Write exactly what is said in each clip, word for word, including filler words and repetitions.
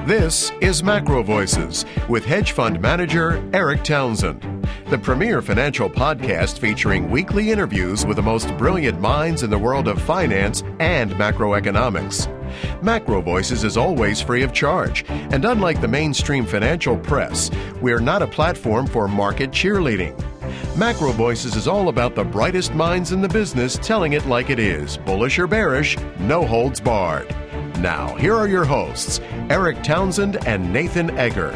This is Macro Voices with hedge fund manager Eric Townsend, the premier financial podcast featuring weekly interviews with the most brilliant minds in the world of finance and macroeconomics. Macro Voices is always free of charge, and unlike the mainstream financial press, we are not a platform for market cheerleading. Macro Voices is all about the brightest minds in the business telling it like it is, bullish or bearish, no holds barred. Now, here are your hosts, Eric Townsend and Nathan Egger.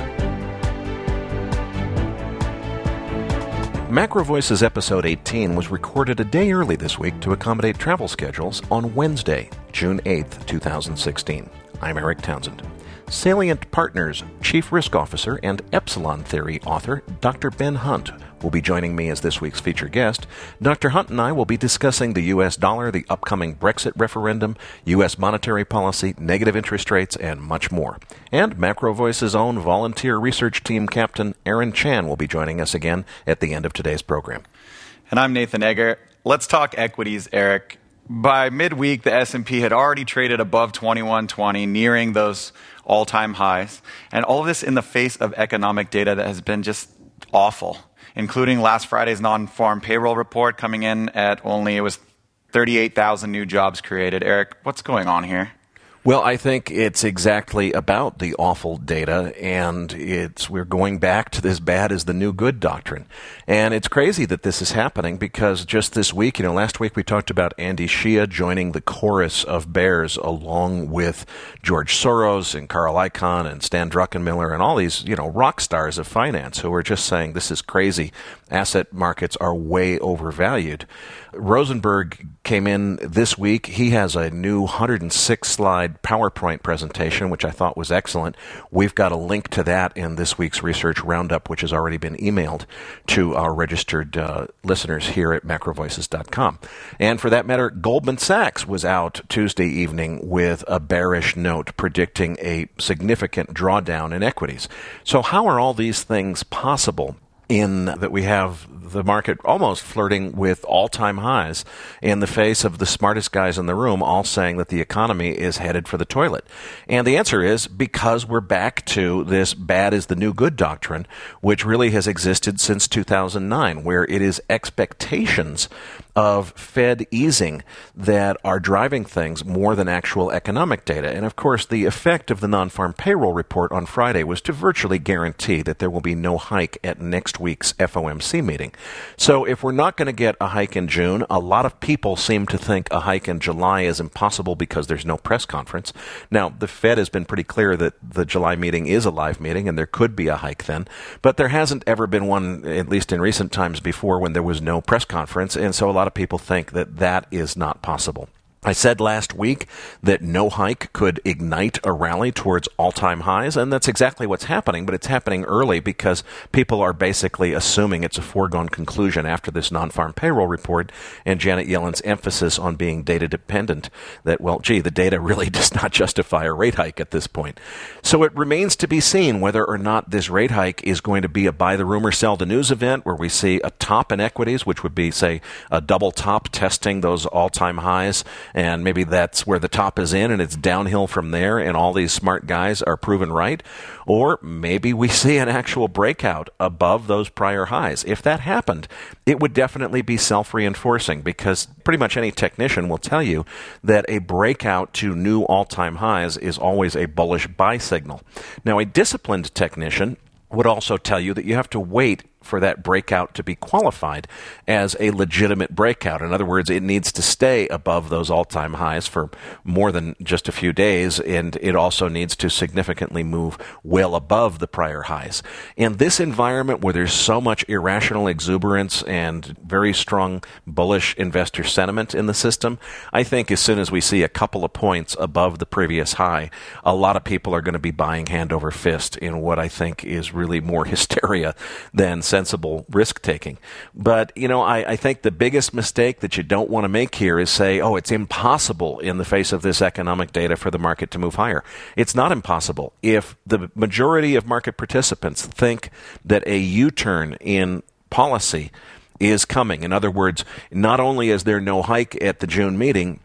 Macro Voices episode eighteen was recorded a day early this week to accommodate travel schedules on Wednesday, June eighth, twenty sixteen. I'm Eric Townsend. Salient Partners Chief Risk Officer and Epsilon Theory author Doctor Ben Hunt will be joining me as this week's featured guest. Doctor Hunt and I will be discussing the U S dollar, the upcoming Brexit referendum, U S monetary policy, negative interest rates, and much more. And Macro Voice's own volunteer research team captain Aaron Chan will be joining us again at the end of today's program. And I'm Nathan Egger. Let's talk equities, Eric. By midweek, the S and P had already traded above twenty-one twenty, nearing those all-time highs. And all of this in the face of economic data that has been just awful, including last Friday's non-farm payroll report coming in at only, it was thirty-eight thousand new jobs created. Eric, what's going on here? Well, I think it's exactly about the awful data, and it's we're going back to this bad is the new good doctrine. And it's crazy that this is happening because just this week, you know, last week we talked about Andy Shea joining the chorus of bears along with George Soros and Carl Icahn and Stan Druckenmiller and all these, you know, rock stars of finance who are just saying this is crazy. Asset markets are way overvalued. Rosenberg came in this week. He has a new one hundred six slide PowerPoint presentation, which I thought was excellent. We've got a link to that in this week's research roundup, which has already been emailed to our registered uh, listeners here at macro voices dot com. And for that matter, Goldman Sachs was out Tuesday evening with a bearish note predicting a significant drawdown in equities. So how are all these things possible in that we have the market almost flirting with all-time highs in the face of the smartest guys in the room all saying that the economy is headed for the toilet? And the answer is because we're back to this bad is the new good doctrine, which really has existed since two thousand nine, where it is expectations of Fed easing that are driving things more than actual economic data. And of course, the effect of the non-farm payroll report on Friday was to virtually guarantee that there will be no hike at next week's F O M C meeting. So if we're not going to get a hike in June, a lot of people seem to think a hike in July is impossible because there's no press conference. Now, the Fed has been pretty clear that the July meeting is a live meeting and there could be a hike then, but there hasn't ever been one, at least in recent times before, when there was no press conference, and so a lot of people think that that is not possible. I said last week that no hike could ignite a rally towards all-time highs, and that's exactly what's happening, but it's happening early because people are basically assuming it's a foregone conclusion after this non-farm payroll report and Janet Yellen's emphasis on being data-dependent, that, well, gee, the data really does not justify a rate hike at this point. So it remains to be seen whether or not this rate hike is going to be a buy-the-rumor, sell-the-news event where we see a top in equities, which would be, say, a double top testing those all-time highs, and maybe that's where the top is in and it's downhill from there and all these smart guys are proven right. Or maybe we see an actual breakout above those prior highs. If that happened, it would definitely be self-reinforcing because pretty much any technician will tell you that a breakout to new all-time highs is always a bullish buy signal. Now, a disciplined technician would also tell you that you have to wait for that breakout to be qualified as a legitimate breakout. In other words, it needs to stay above those all-time highs for more than just a few days, and it also needs to significantly move well above the prior highs. In this environment where there's so much irrational exuberance and very strong bullish investor sentiment in the system, I think as soon as we see a couple of points above the previous high, a lot of people are going to be buying hand over fist in what I think is really more hysteria than sensible risk-taking. But, you know, I, I think the biggest mistake that you don't want to make here is say, oh, it's impossible in the face of this economic data for the market to move higher. It's not impossible. If the majority of market participants think that a U-turn in policy is coming, in other words, not only is there no hike at the June meeting,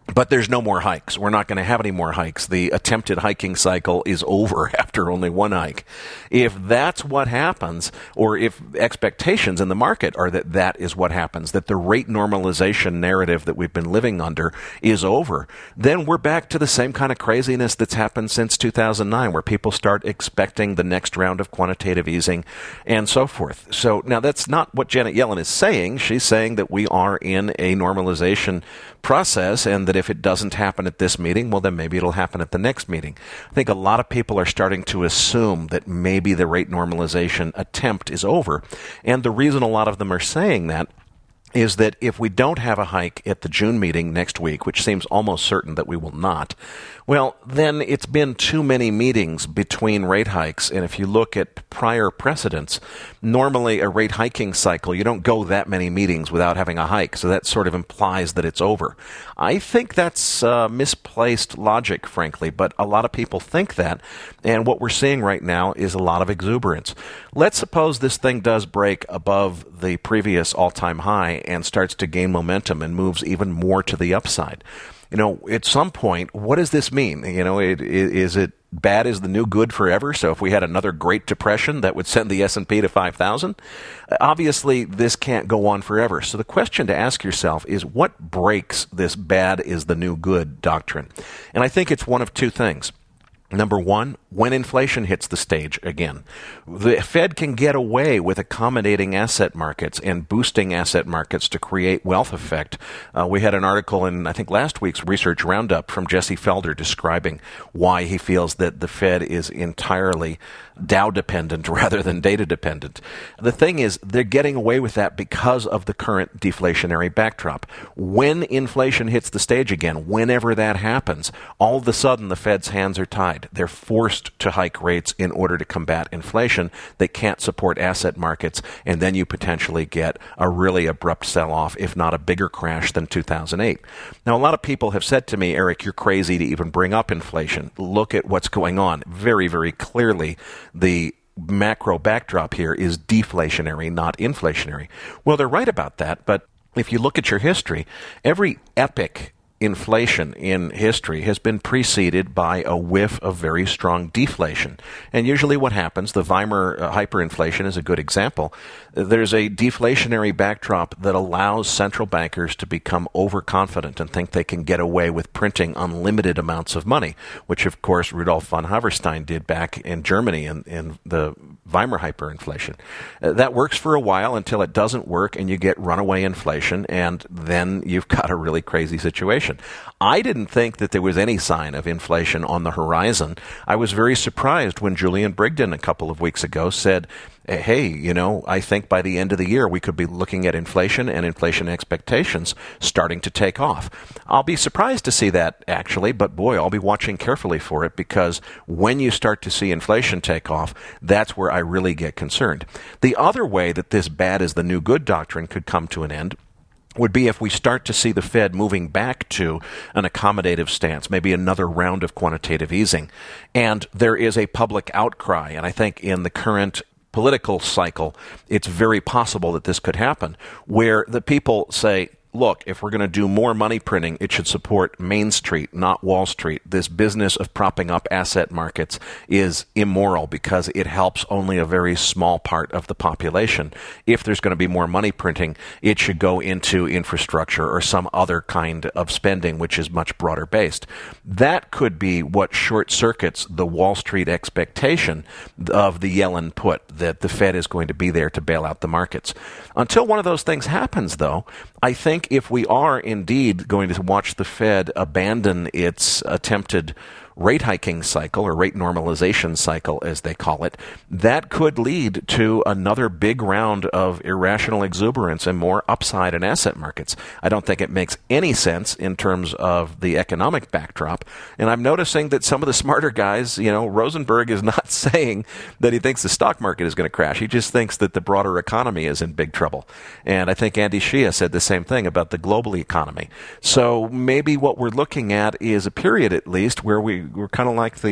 But there's no more hikes. We're not going to have any more hikes. The attempted hiking cycle is over after only one hike. If that's what happens, or if expectations in the market are that that is what happens, that the rate normalization narrative that we've been living under is over, then we're back to the same kind of craziness that's happened since two thousand nine, where people start expecting the next round of quantitative easing and so forth. So now that's not what Janet Yellen is saying. She's saying that we are in a normalization process, and that if it doesn't happen at this meeting, well, then maybe it'll happen at the next meeting. I think a lot of people are starting to assume that maybe the rate normalization attempt is over. And the reason a lot of them are saying that is that if we don't have a hike at the June meeting next week, which seems almost certain that we will not, well, then it's been too many meetings between rate hikes. And if you look at prior precedents, normally a rate hiking cycle, you don't go that many meetings without having a hike. So that sort of implies that it's over. I think that's uh, misplaced logic, frankly, but a lot of people think that. And what we're seeing right now is a lot of exuberance. Let's suppose this thing does break above the previous all-time high and starts to gain momentum and moves even more to the upside. You know, at some point, what does this mean? You know, it, it, is it bad is the new good forever? So if we had another Great Depression, that would send the S and P to five thousand? Obviously, this can't go on forever. So the question to ask yourself is, what breaks this bad is the new good doctrine? And I think it's one of two things. Number one, when inflation hits the stage again. The Fed can get away with accommodating asset markets and boosting asset markets to create wealth effect. Uh, we had an article in, I think, last week's Research Roundup from Jesse Felder describing why he feels that the Fed is entirely Dow-dependent rather than data-dependent. The thing is, they're getting away with that because of the current deflationary backdrop. When inflation hits the stage again, whenever that happens, all of a sudden the Fed's hands are tied. They're forced to hike rates in order to combat inflation. They can't support asset markets, and then you potentially get a really abrupt sell-off, if not a bigger crash than two thousand eight. Now, a lot of people have said to me, Eric, you're crazy to even bring up inflation. Look at what's going on. Very, very clearly, the macro backdrop here is deflationary, not inflationary. Well, they're right about that, but if you look at your history, every epic inflation in history has been preceded by a whiff of very strong deflation. And usually what happens, the Weimar uh, hyperinflation is a good example. There's a deflationary backdrop that allows central bankers to become overconfident and think they can get away with printing unlimited amounts of money, which of course Rudolf von Haverstein did back in Germany in, in the Weimar hyperinflation. Uh, that works for a while until it doesn't work and you get runaway inflation, and then you've got a really crazy situation. I didn't think that there was any sign of inflation on the horizon. I was very surprised when Julian Brigden a couple of weeks ago said, hey, you know, I think by the end of the year we could be looking at inflation and inflation expectations starting to take off. I'll be surprised to see that, actually, but boy, I'll be watching carefully for it, because when you start to see inflation take off, that's where I really get concerned. The other way that this bad is the new good doctrine could come to an end would be if we start to see the Fed moving back to an accommodative stance, maybe another round of quantitative easing, and there is a public outcry. And I think in the current political cycle, it's very possible that this could happen, where the people say, look, if we're going to do more money printing, it should support Main Street, not Wall Street. This business of propping up asset markets is immoral because it helps only a very small part of the population. If there's going to be more money printing, it should go into infrastructure or some other kind of spending, which is much broader based. That could be what short circuits the Wall Street expectation of the Yellen put, that the Fed is going to be there to bail out the markets. Until one of those things happens, though, I think if we are indeed going to watch the Fed abandon its attempted rate hiking cycle, or rate normalization cycle as they call it, that could lead to another big round of irrational exuberance and more upside in asset markets. I don't think it makes any sense in terms of the economic backdrop. And I'm noticing that some of the smarter guys, you know, Rosenberg is not saying that he thinks the stock market is going to crash. He just thinks that the broader economy is in big trouble. And I think Andy Shia said the same thing about the global economy. So maybe what we're looking at is a period, at least, where we we're kind of like the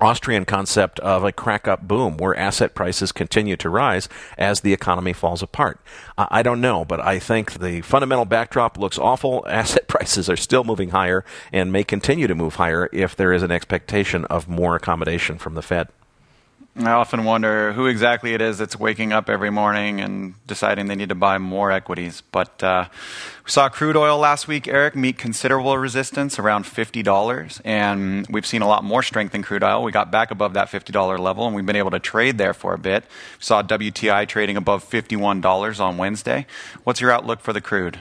Austrian concept of a crack-up boom where asset prices continue to rise as the economy falls apart. Uh, I don't know, but I think the fundamental backdrop looks awful. Asset prices are still moving higher and may continue to move higher if there is an expectation of more accommodation from the Fed. I often wonder who exactly it is that's waking up every morning and deciding they need to buy more equities. But uh, we saw crude oil last week, Eric, meet considerable resistance around fifty dollars. And we've seen a lot more strength in crude oil. We got back above that fifty dollars level, and we've been able to trade there for a bit. We saw W T I trading above fifty-one dollars on Wednesday. What's your outlook for the crude?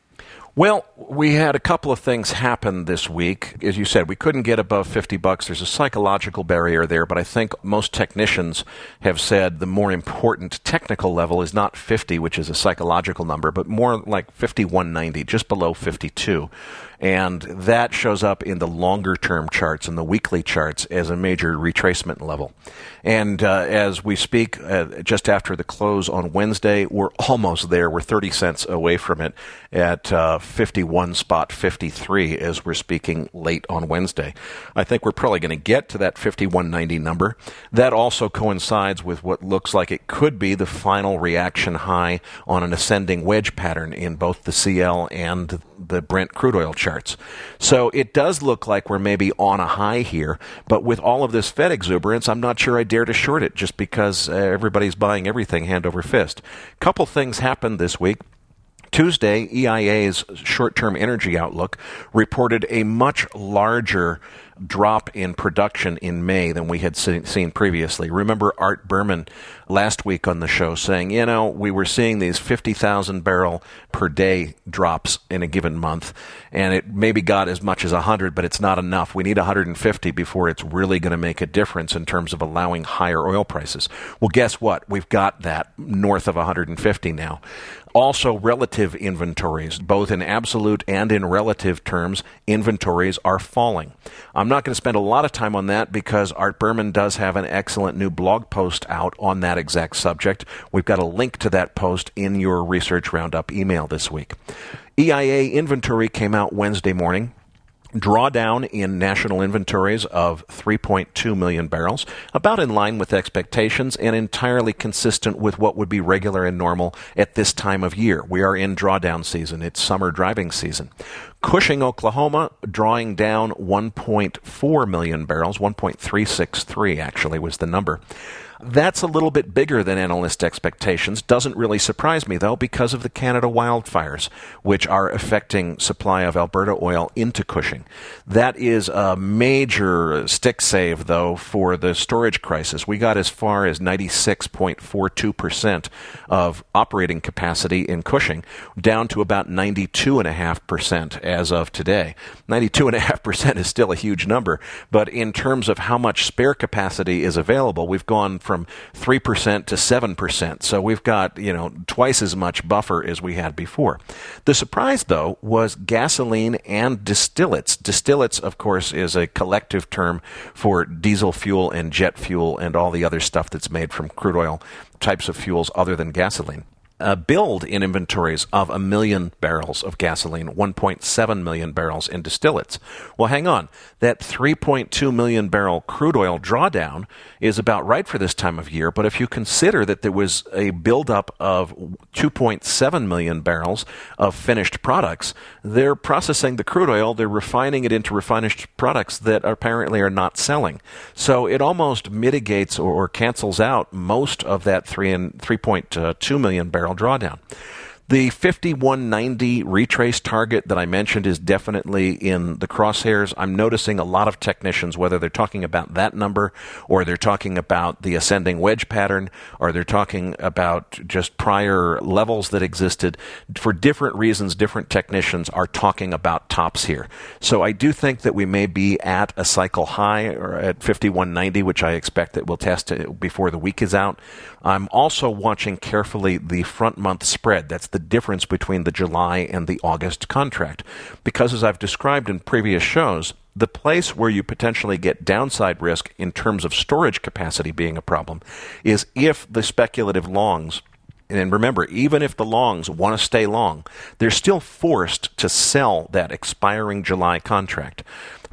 Well, we had a couple of things happen this week. As you said, we couldn't get above fifty bucks. There's a psychological barrier there, but I think most technicians have said the more important technical level is not fifty, which is a psychological number, but more like fifty-one ninety, just below fifty-two. And that shows up in the longer-term charts and the weekly charts as a major retracement level. And uh, as we speak, uh, just after the close on Wednesday, we're almost there. We're thirty cents away from it at uh, fifty-one spot fifty-three as we're speaking late on Wednesday. I think we're probably going to get to that fifty-one ninety number. That also coincides with what looks like it could be the final reaction high on an ascending wedge pattern in both the C L and the Brent crude oil charts. So it does look like we're maybe on a high here, but with all of this Fed exuberance, I'm not sure I dare to short it just because uh, everybody's buying everything hand over fist. Couple things happened this week. Tuesday, E I A's short-term energy outlook reported a much larger drop in production in May than we had se- seen previously. Remember Art Berman last week on the show saying, you know, we were seeing these fifty thousand barrel per day drops in a given month, and it maybe got as much as one hundred, but it's not enough. We need one hundred fifty before it's really going to make a difference in terms of allowing higher oil prices. Well, guess what? We've got that north of one hundred fifty now. Also, relative inventories, both in absolute and in relative terms, inventories are falling. I'm not going to spend a lot of time on that because Art Berman does have an excellent new blog post out on that exact subject. We've got a link to that post in your Research Roundup email this week. E I A inventory came out Wednesday morning. Drawdown in national inventories of three point two million barrels, about in line with expectations and entirely consistent with what would be regular and normal at this time of year. We are in drawdown season. It's summer driving season. Cushing, Oklahoma, drawing down one point four million barrels, one point three six three actually was the number. That's a little bit bigger than analyst expectations. Doesn't really surprise me, though, because of the Canada wildfires, which are affecting supply of Alberta oil into Cushing. That is a major stick save, though, for the storage crisis. We got as far as ninety-six point four two percent of operating capacity in Cushing, down to about ninety-two point five percent as of today. ninety-two point five percent is still a huge number, but in terms of how much spare capacity is available, we've gone from three percent to seven percent. So we've got, you know, twice as much buffer as we had before. The surprise, though, was gasoline and distillates. Distillates, of course, is a collective term for diesel fuel and jet fuel and all the other stuff that's made from crude oil types of fuels other than gasoline. A build in inventories of a million barrels of gasoline, one point seven million barrels in distillates. Well, hang on. That three point two million barrel crude oil drawdown is about right for this time of year, but if you consider that there was a buildup of two point seven million barrels of finished products, they're processing the crude oil, they're refining it into refined products that apparently are not selling. So it almost mitigates or, or cancels out most of that three and three point two million barrel drawdown. The fifty-one ninety retrace target that I mentioned is definitely in the crosshairs. I'm noticing a lot of technicians, whether they're talking about that number or they're talking about the ascending wedge pattern or they're talking about just prior levels that existed, for different reasons, different technicians are talking about tops here. So I do think that we may be at a cycle high or at fifty-one ninety, which I expect that we'll test before the week is out. I'm also watching carefully the front month spread. That's the difference between the July and the August contract. Because as I've described in previous shows, the place where you potentially get downside risk in terms of storage capacity being a problem is if the speculative longs, and remember, even if the longs want to stay long, they're still forced to sell that expiring July contract.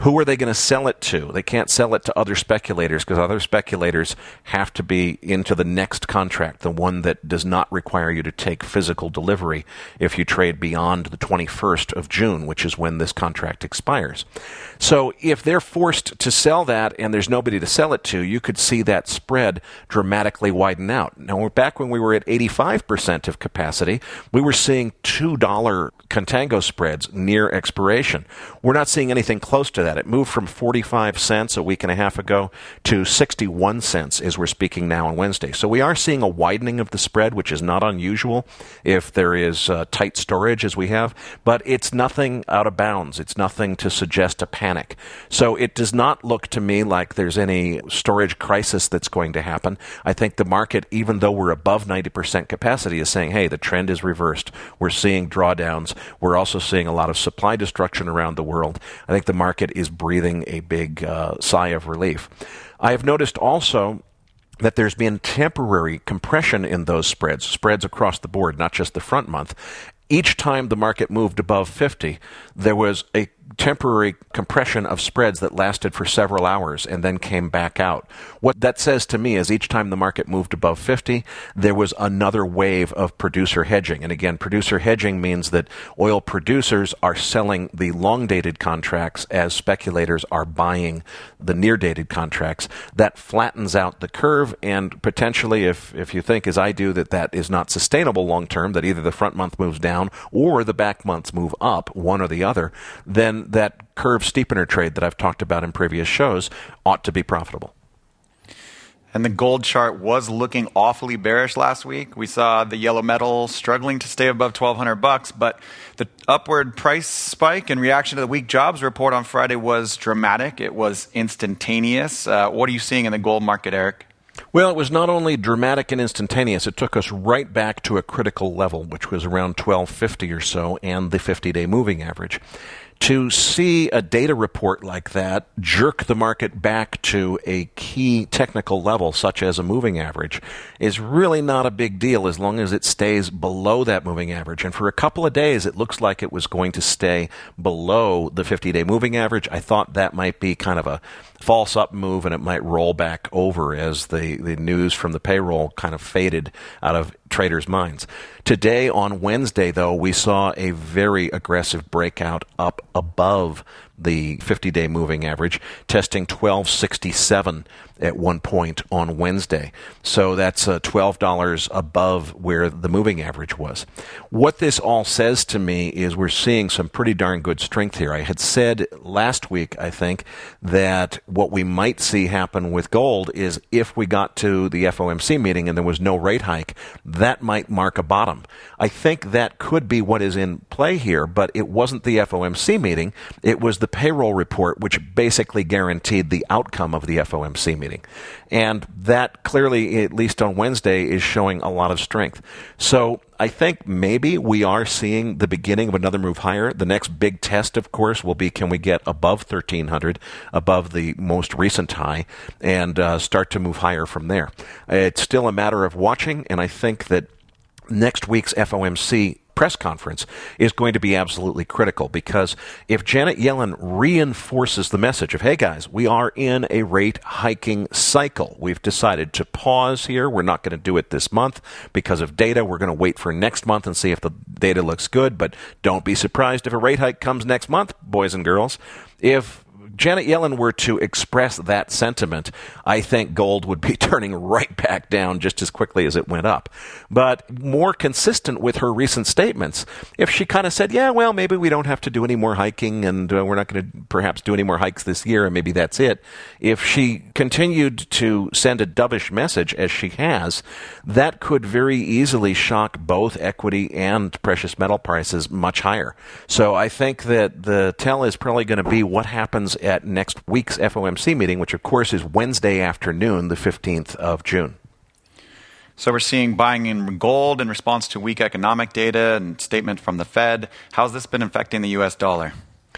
Who are they going to sell it to? They can't sell it to other speculators because other speculators have to be into the next contract, the one that does not require you to take physical delivery if you trade beyond the twenty-first of June, which is when this contract expires. So if they're forced to sell that and there's nobody to sell it to, you could see that spread dramatically widen out. Now, we're back when we were at eighty-five percent of capacity, we were seeing two dollar contango spreads near expiration. We're not seeing anything close to that. It moved from forty-five cents a week and a half ago to sixty-one cents as we're speaking now on Wednesday. So we are seeing a widening of the spread, which is not unusual if there is uh, tight storage as we have, but it's nothing out of bounds. It's nothing to suggest a panic. So it does not look to me like there's any storage crisis that's going to happen. I think the market, even though we're above ninety percent capacity, is saying, hey, the trend is reversed. We're seeing drawdowns. We're also seeing a lot of supply destruction around the world. I think the market is breathing a big uh, sigh of relief. I have noticed also that there's been temporary compression in those spreads, spreads across the board, not just the front month. Each time the market moved above fifty, there was a temporary compression of spreads that lasted for several hours and then came back out. What that says to me is each time the market moved above fifty, there was another wave of producer hedging. And again, producer hedging means that oil producers are selling the long-dated contracts as speculators are buying the near-dated contracts. That flattens out the curve, and potentially, if, if you think, as I do, that that is not sustainable long-term, that either the front month moves down or the back months move up, one or the other, then that curve steepener trade that I've talked about in previous shows ought to be profitable. And the gold chart was looking awfully bearish last week. We saw the yellow metal struggling to stay above twelve hundred bucks, but the upward price spike in reaction to the weak jobs report on Friday was dramatic. It was instantaneous. Uh, what are you seeing in the gold market, Eric? Well, it was not only dramatic and instantaneous, it took us right back to a critical level, which was around twelve fifty or so, and the fifty-day moving average. To see a data report like that jerk the market back to a key technical level, such as a moving average, is really not a big deal as long as it stays below that moving average. And for a couple of days, it looks like it was going to stay below the fifty-day moving average. I thought that might be kind of a false up move, and it might roll back over as the, the news from the payroll kind of faded out of traders' minds. Today, on Wednesday, though, we saw a very aggressive breakout up above the fifty-day moving average, testing twelve sixty-seven at one point on Wednesday. So that's uh, twelve dollars above where the moving average was. What this all says to me is we're seeing some pretty darn good strength here. I had said last week, I think, that what we might see happen with gold is if we got to the F O M C meeting and there was no rate hike, that might mark a bottom. I think that could be what is in play here, but it wasn't the F O M C meeting. It was the payroll report, which basically guaranteed the outcome of the F O M C meeting. And that clearly, at least on Wednesday, is showing a lot of strength. So I think maybe we are seeing the beginning of another move higher. The next big test, of course, will be can we get above thirteen hundred, above the most recent high, and uh, start to move higher from there. It's still a matter of watching, and I think that next week's F O M C press conference is going to be absolutely critical, because if Janet Yellen reinforces the message of, hey guys, we are in a rate hiking cycle. We've decided to pause here. We're not going to do it this month because of data. We're going to wait for next month and see if the data looks good, but don't be surprised if a rate hike comes next month, boys and girls. If Janet Yellen were to express that sentiment, I think gold would be turning right back down just as quickly as it went up. But more consistent with her recent statements, if she kind of said, yeah, well, maybe we don't have to do any more hiking, and uh, we're not going to perhaps do any more hikes this year, and maybe that's it. If she continued to send a dovish message, as she has, that could very easily shock both equity and precious metal prices much higher. So I think that the tell is probably going to be what happens at next week's F O M C meeting, which of course is Wednesday afternoon, the fifteenth of June. So we're seeing buying in gold in response to weak economic data and statement from the Fed. How's this been affecting the U S dollar?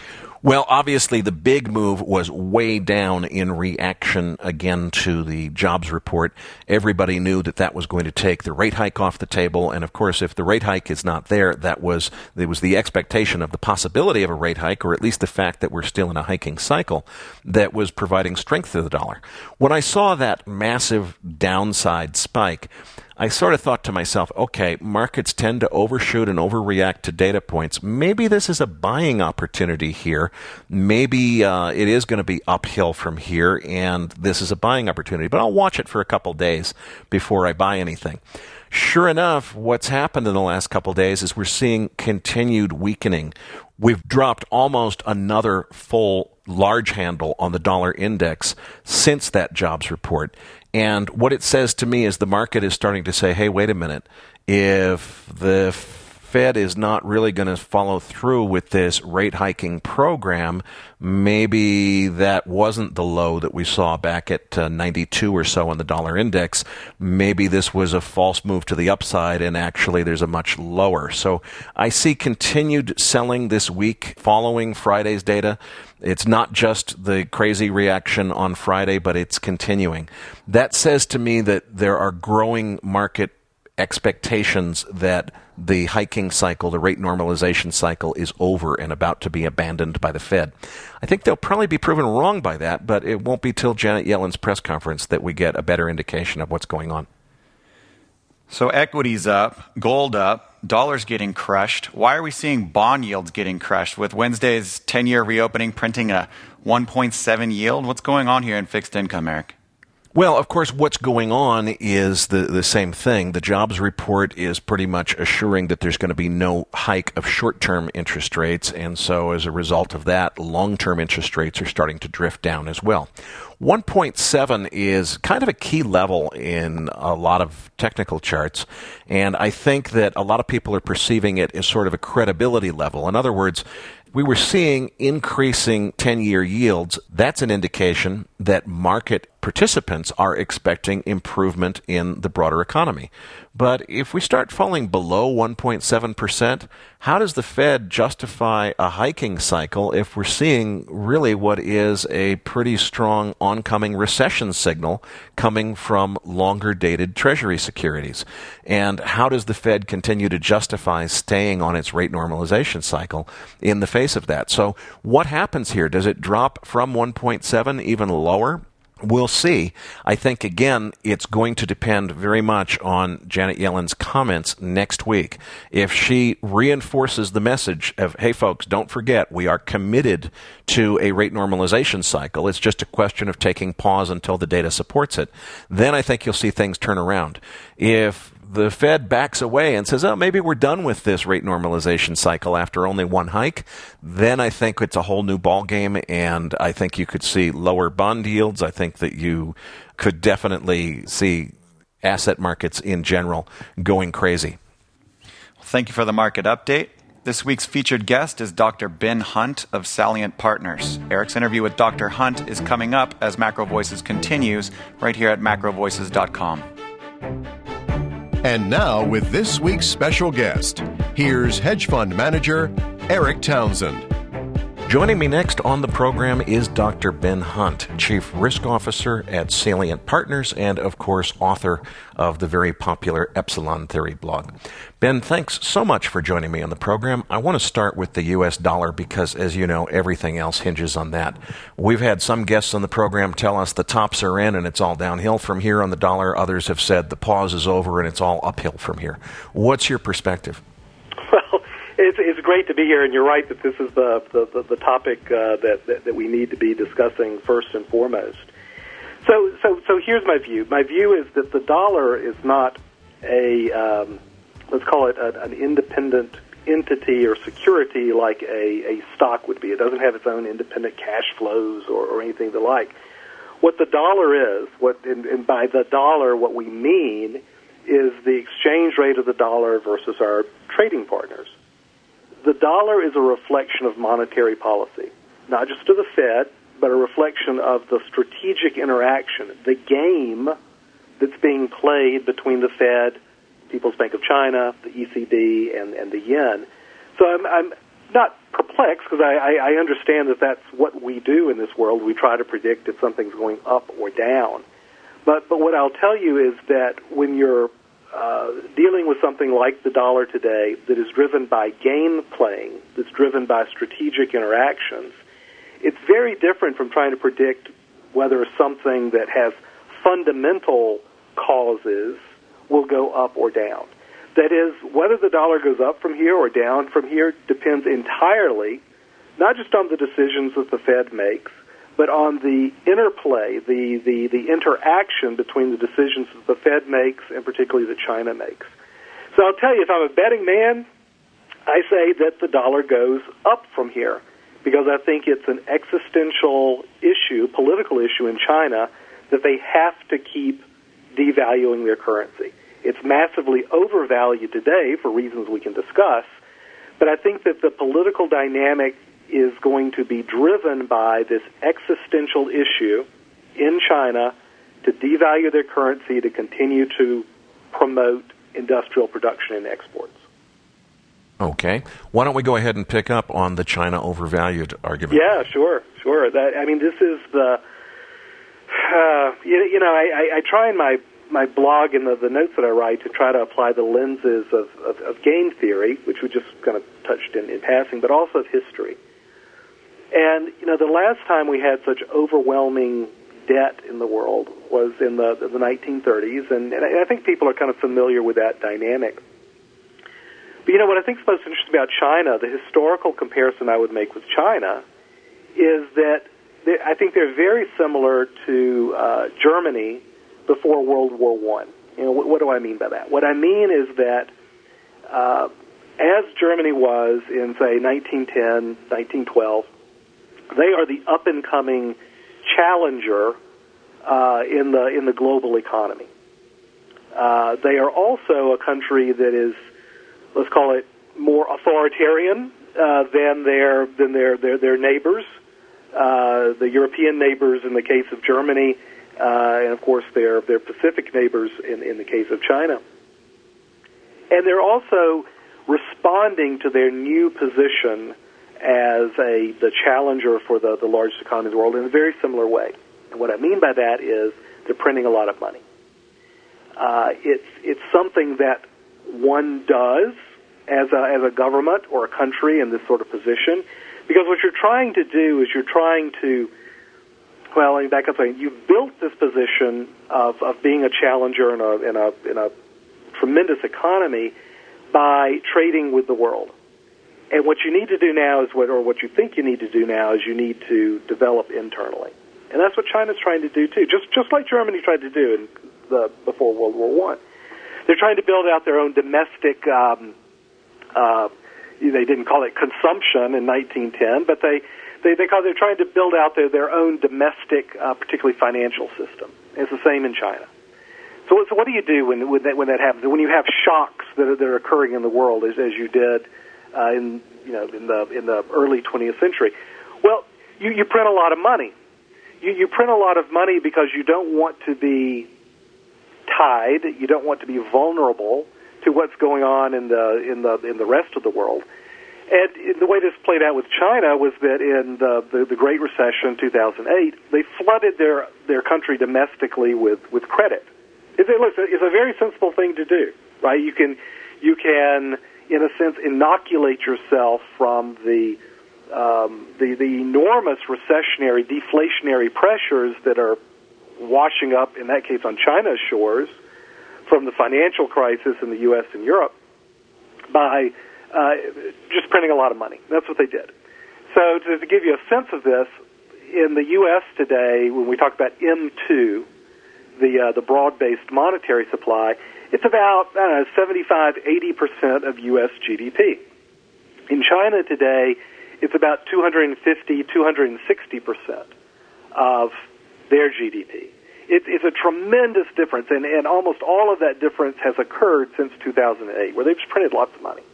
Well, obviously, the big move was way down in reaction again to the jobs report. Everybody knew that that was going to take the rate hike off the table. And, of course, if the rate hike is not there, that was there was the expectation of the possibility of a rate hike, or at least the fact that we're still in a hiking cycle, that was providing strength to the dollar. When I saw that massive downside spike, I sort of thought to myself, okay, markets tend to overshoot and overreact to data points. Maybe this is a buying opportunity here. Maybe uh, it is going to be uphill from here, and this is a buying opportunity. But I'll watch it for a couple days before I buy anything. Sure enough, what's happened in the last couple days is we're seeing continued weakening. We've dropped almost another full large handle on the dollar index since that jobs report. And what it says to me is the market is starting to say, hey, wait a minute. If the Fed is not really going to follow through with this rate hiking program, maybe that wasn't the low that we saw back at uh, ninety-two or so on the dollar index. Maybe this was a false move to the upside, and actually there's a much lower. So I see continued selling this week following Friday's data. It's not just the crazy reaction on Friday, but it's continuing. That says to me that there are growing market expectations that the hiking cycle, the rate normalization cycle, is over and about to be abandoned by the Fed. I think they'll probably be proven wrong by that, but it won't be till Janet Yellen's press conference that we get a better indication of what's going on. So equities up, gold up, dollars getting crushed. Why are we seeing bond yields getting crushed with Wednesday's ten-year reopening printing a one point seven yield? What's going on here in fixed income, Eric? Well, of course, what's going on is the, the same thing. The jobs report is pretty much assuring that there's going to be no hike of short-term interest rates, and so as a result of that, long-term interest rates are starting to drift down as well. one point seven is kind of a key level in a lot of technical charts, and I think that a lot of people are perceiving it as sort of a credibility level. In other words, we were seeing increasing ten-year yields. That's an indication that market participants are expecting improvement in the broader economy. But if we start falling below one point seven percent, how does the Fed justify a hiking cycle if we're seeing really what is a pretty strong oncoming recession signal coming from longer-dated Treasury securities? And how does the Fed continue to justify staying on its rate normalization cycle in the face of that? So what happens here? Does it drop from one point seven even lower? We'll see. I think, again, it's going to depend very much on Janet Yellen's comments next week. If she reinforces the message of, hey, folks, don't forget, we are committed to a rate normalization cycle. It's just a question of taking pause until the data supports it. Then I think you'll see things turn around. If the Fed backs away and says, oh, maybe we're done with this rate normalization cycle after only one hike, then I think it's a whole new ballgame, and I think you could see lower bond yields. I think that you could definitely see asset markets in general going crazy. Well, thank you for the market update. This week's featured guest is Doctor Ben Hunt of Salient Partners. Eric's interview with Doctor Hunt is coming up as Macro Voices continues right here at macro voices dot com. And now, with this week's special guest, here's hedge fund manager Eric Townsend. Joining me next on the program is Doctor Ben Hunt, Chief Risk Officer at Salient Partners and, of course, author of the very popular Epsilon Theory blog. Ben, thanks so much for joining me on the program. I want to start with the U S dollar because, as you know, everything else hinges on that. We've had some guests on the program tell us the tops are in and it's all downhill from here on the dollar. Others have said the pause is over and it's all uphill from here. What's your perspective? Well, it's, it's great to be here, and you're right that this is the the, the, the topic uh, that, that that we need to be discussing first and foremost. So, so, so here's my view. My view is that the dollar is not a um, let's call it a, an independent entity or security like a, a stock would be. It doesn't have its own independent cash flows or, or anything the like. What the dollar is, what and, and by the dollar, what we mean is the exchange rate of the dollar versus our trading partners. The dollar is a reflection of monetary policy, not just to the Fed, but a reflection of the strategic interaction, the game that's being played between the Fed, People's Bank of China, the E C B, and, and the yen. So I'm, I'm not perplexed complex because I, I, I understand that that's what we do in this world. We try to predict if something's going up or down. But but what I'll tell you is that when you're uh, dealing with something like the dollar today that is driven by game playing, that's driven by strategic interactions, it's very different from trying to predict whether something that has fundamental causes will go up or down. That is, whether the dollar goes up from here or down from here depends entirely, not just on the decisions that the Fed makes, but on the interplay, the, the, the interaction between the decisions that the Fed makes and particularly that China makes. So I'll tell you, if I'm a betting man, I say that the dollar goes up from here because I think it's an existential issue, political issue in China, that they have to keep devaluing their currency. It's massively overvalued today for reasons we can discuss, but I think that the political dynamic is going to be driven by this existential issue in China to devalue their currency to continue to promote industrial production and exports. Okay. Why don't we go ahead and pick up on the China overvalued argument? Yeah, sure, sure. That I mean, this is the, uh, you, you know, I, I, I try in my my blog and the, the notes that I write to try to apply the lenses of, of, of game theory, which we just kind of touched in, in passing, but also of history. And, you know, the last time we had such overwhelming debt in the world was in the, the nineteen thirties, and, and I think people are kind of familiar with that dynamic. But, you know, what I think is most interesting about China, the historical comparison I would make with China, is that they, I think they're very similar to uh, Germany before World War One. You know, what, what do I mean by that? What I mean is that uh, as Germany was in, say, nineteen ten, nineteen twelve, they are the up-and-coming challenger uh, in the in the global economy. Uh, they are also a country that is, let's call it, more authoritarian uh, than their than their their, their neighbors, uh, the European neighbors in the case of Germany, uh, and of course their their Pacific neighbors in in the case of China. And they're also responding to their new position as a the challenger for the, the largest economy in the world in a very similar way. And what I mean by that is they're printing a lot of money. Uh, it's it's something that one does as a, as a government or a country in this sort of position, because what you're trying to do is you're trying to, well, let me back up saying, you've built this position of, of being a challenger in a, in a, in a tremendous economy by trading with the world. And what you need to do now is what, or what you think you need to do now is you need to develop internally. And that's what China's trying to do too, just just like Germany tried to do in the before World War One. They're trying to build out their own domestic, um, uh, they didn't call it consumption in nineteen ten, but they, they, they call, they're trying to build out their, their own domestic, uh, particularly financial system. It's the same in China. So, so what do you do when, when, that, when that happens? When you have shocks that are, that are occurring in the world, as, as you did uh, in, you know, in the in the early twentieth century? Well, you, you print a lot of money. You, you print a lot of money because you don't want to be tied. You don't want to be vulnerable to what's going on in the in the in the rest of the world. And the way this played out with China was that in the the, the Great Recession, two thousand eight, they flooded their their country domestically with with credit. It's a, it's a very sensible thing to do, right? You can you can in a sense inoculate yourself from the um, the the enormous recessionary, deflationary pressures that are washing up, in that case, on China's shores from the financial crisis in the U S and Europe by uh, just printing a lot of money. That's what they did. So to, to give you a sense of this, in the U S today, when we talk about M two, the uh, the broad-based monetary supply, it's about, I don't know, seventy-five, eighty percent of U S G D P. In China today, it's about two hundred fifty, two hundred sixty percent of their G D P. It, it's a tremendous difference, and, and almost all of that difference has occurred since two thousand eight, where they've just printed lots of money.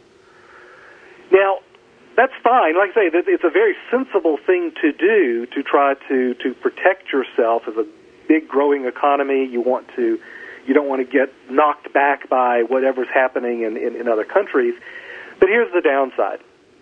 Now, that's fine. Like I say, it's a very sensible thing to do to try to, to protect yourself as a big growing economy. You want to, you don't want to get knocked back by whatever's happening in, in, in other countries. But here's the downside.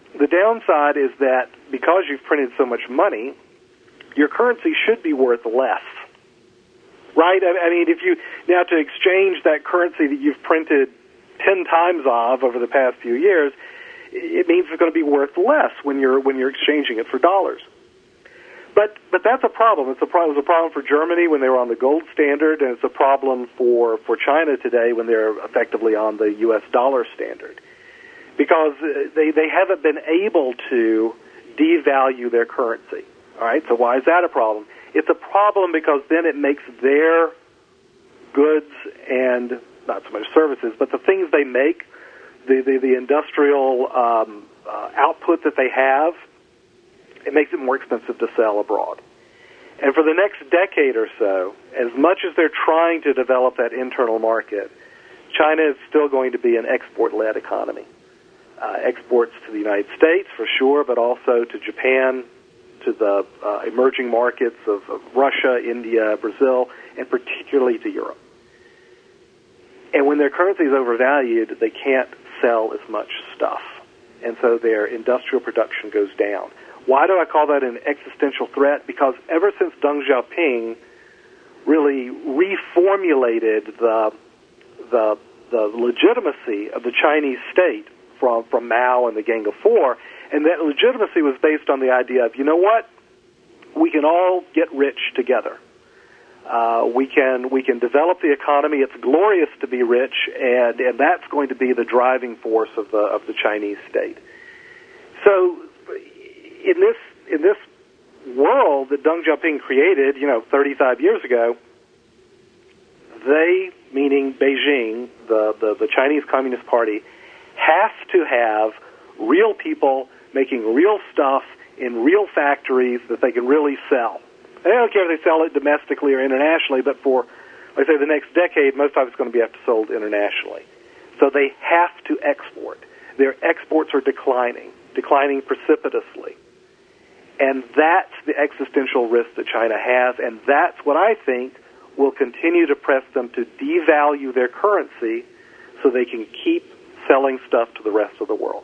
The downside is that because you've printed so much money, your currency should be worth less, right? I, I mean, if you now to exchange that currency that you've printed ten times of over the past few years, it means it's going to be worth less when you're when you're exchanging it for dollars. But but that's a problem. It's a problem. It was a problem for Germany when they were on the gold standard, and it's a problem for, for China today when they're effectively on the U S dollar standard, because they they haven't been able to devalue their currency. All right. So why is that a problem? It's a problem because then it makes their goods and not so much services, but the things they make, the the, the industrial um, uh, output that they have, it makes it more expensive to sell abroad. And for the next decade or so, as much as they're trying to develop that internal market, China is still going to be an export-led economy. Uh, exports to the United States, for sure, but also to Japan, to the uh, emerging markets of, of Russia, India, Brazil, and particularly to Europe. And when their currency is overvalued, they can't sell as much stuff. And so their industrial production goes down. Why do I call that an existential threat? Because ever since Deng Xiaoping really reformulated the the, the legitimacy of the Chinese state from, from Mao and the Gang of Four, and that legitimacy was based on the idea of, you know what, we can all get rich together. Uh, we can we can develop the economy. It's glorious to be rich, and, and that's going to be the driving force of the of the Chinese state. So in this in this world that Deng Xiaoping created, you know, thirty-five years ago, they, meaning Beijing, the, the, the Chinese Communist Party, have to have real people making real stuff in real factories that they can really sell. They don't care if they sell it domestically or internationally, but for, like I say, the next decade, most of it's going to be have to sold internationally. So they have to export. Their exports are declining, declining precipitously. And that's the existential risk that China has, and that's what I think will continue to press them to devalue their currency so they can keep selling stuff to the rest of the world.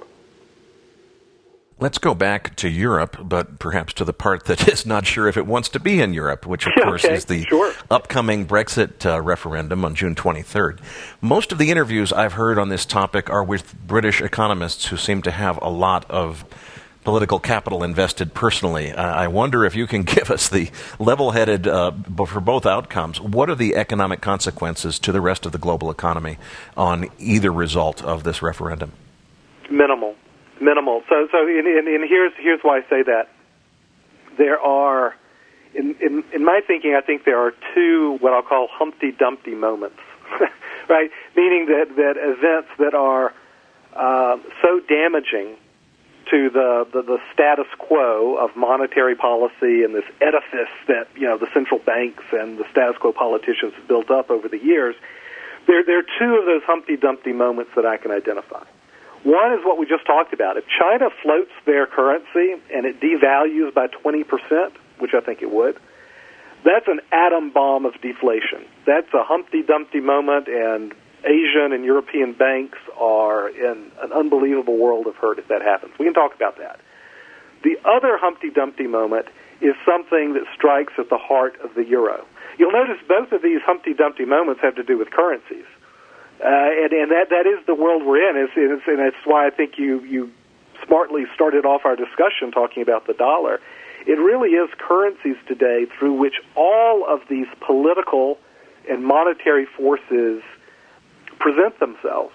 Let's go back to Europe, but perhaps to the part that is not sure if it wants to be in Europe, which, of course, okay, is the sure. upcoming Brexit uh, referendum on June twenty-third. Most of the interviews I've heard on this topic are with British economists who seem to have a lot of political capital invested personally. Uh, I wonder if you can give us the level-headed, uh, for both outcomes, what are the economic consequences to the rest of the global economy on either result of this referendum? Minimal. Minimal. So, so, and, and, and here's here's why I say that. There are, in, in in my thinking, I think there are two what I'll call Humpty Dumpty moments, right? Meaning that that events that are uh, so damaging to the, the the status quo of monetary policy and this edifice that, you know, the central banks and the status quo politicians have built up over the years. There there are two of those Humpty Dumpty moments that I can identify. One is what we just talked about. If China floats their currency and it devalues by twenty percent, which I think it would, that's an atom bomb of deflation. That's a Humpty Dumpty moment, and Asian and European banks are in an unbelievable world of hurt if that happens. We can talk about that. The other Humpty Dumpty moment is something that strikes at the heart of the euro. You'll notice both of these Humpty Dumpty moments have to do with currencies. Uh, and, and that, that is the world we're in, it's, it's, and that's why I think you, you smartly started off our discussion talking about the dollar. It really is currencies today through which all of these political and monetary forces present themselves.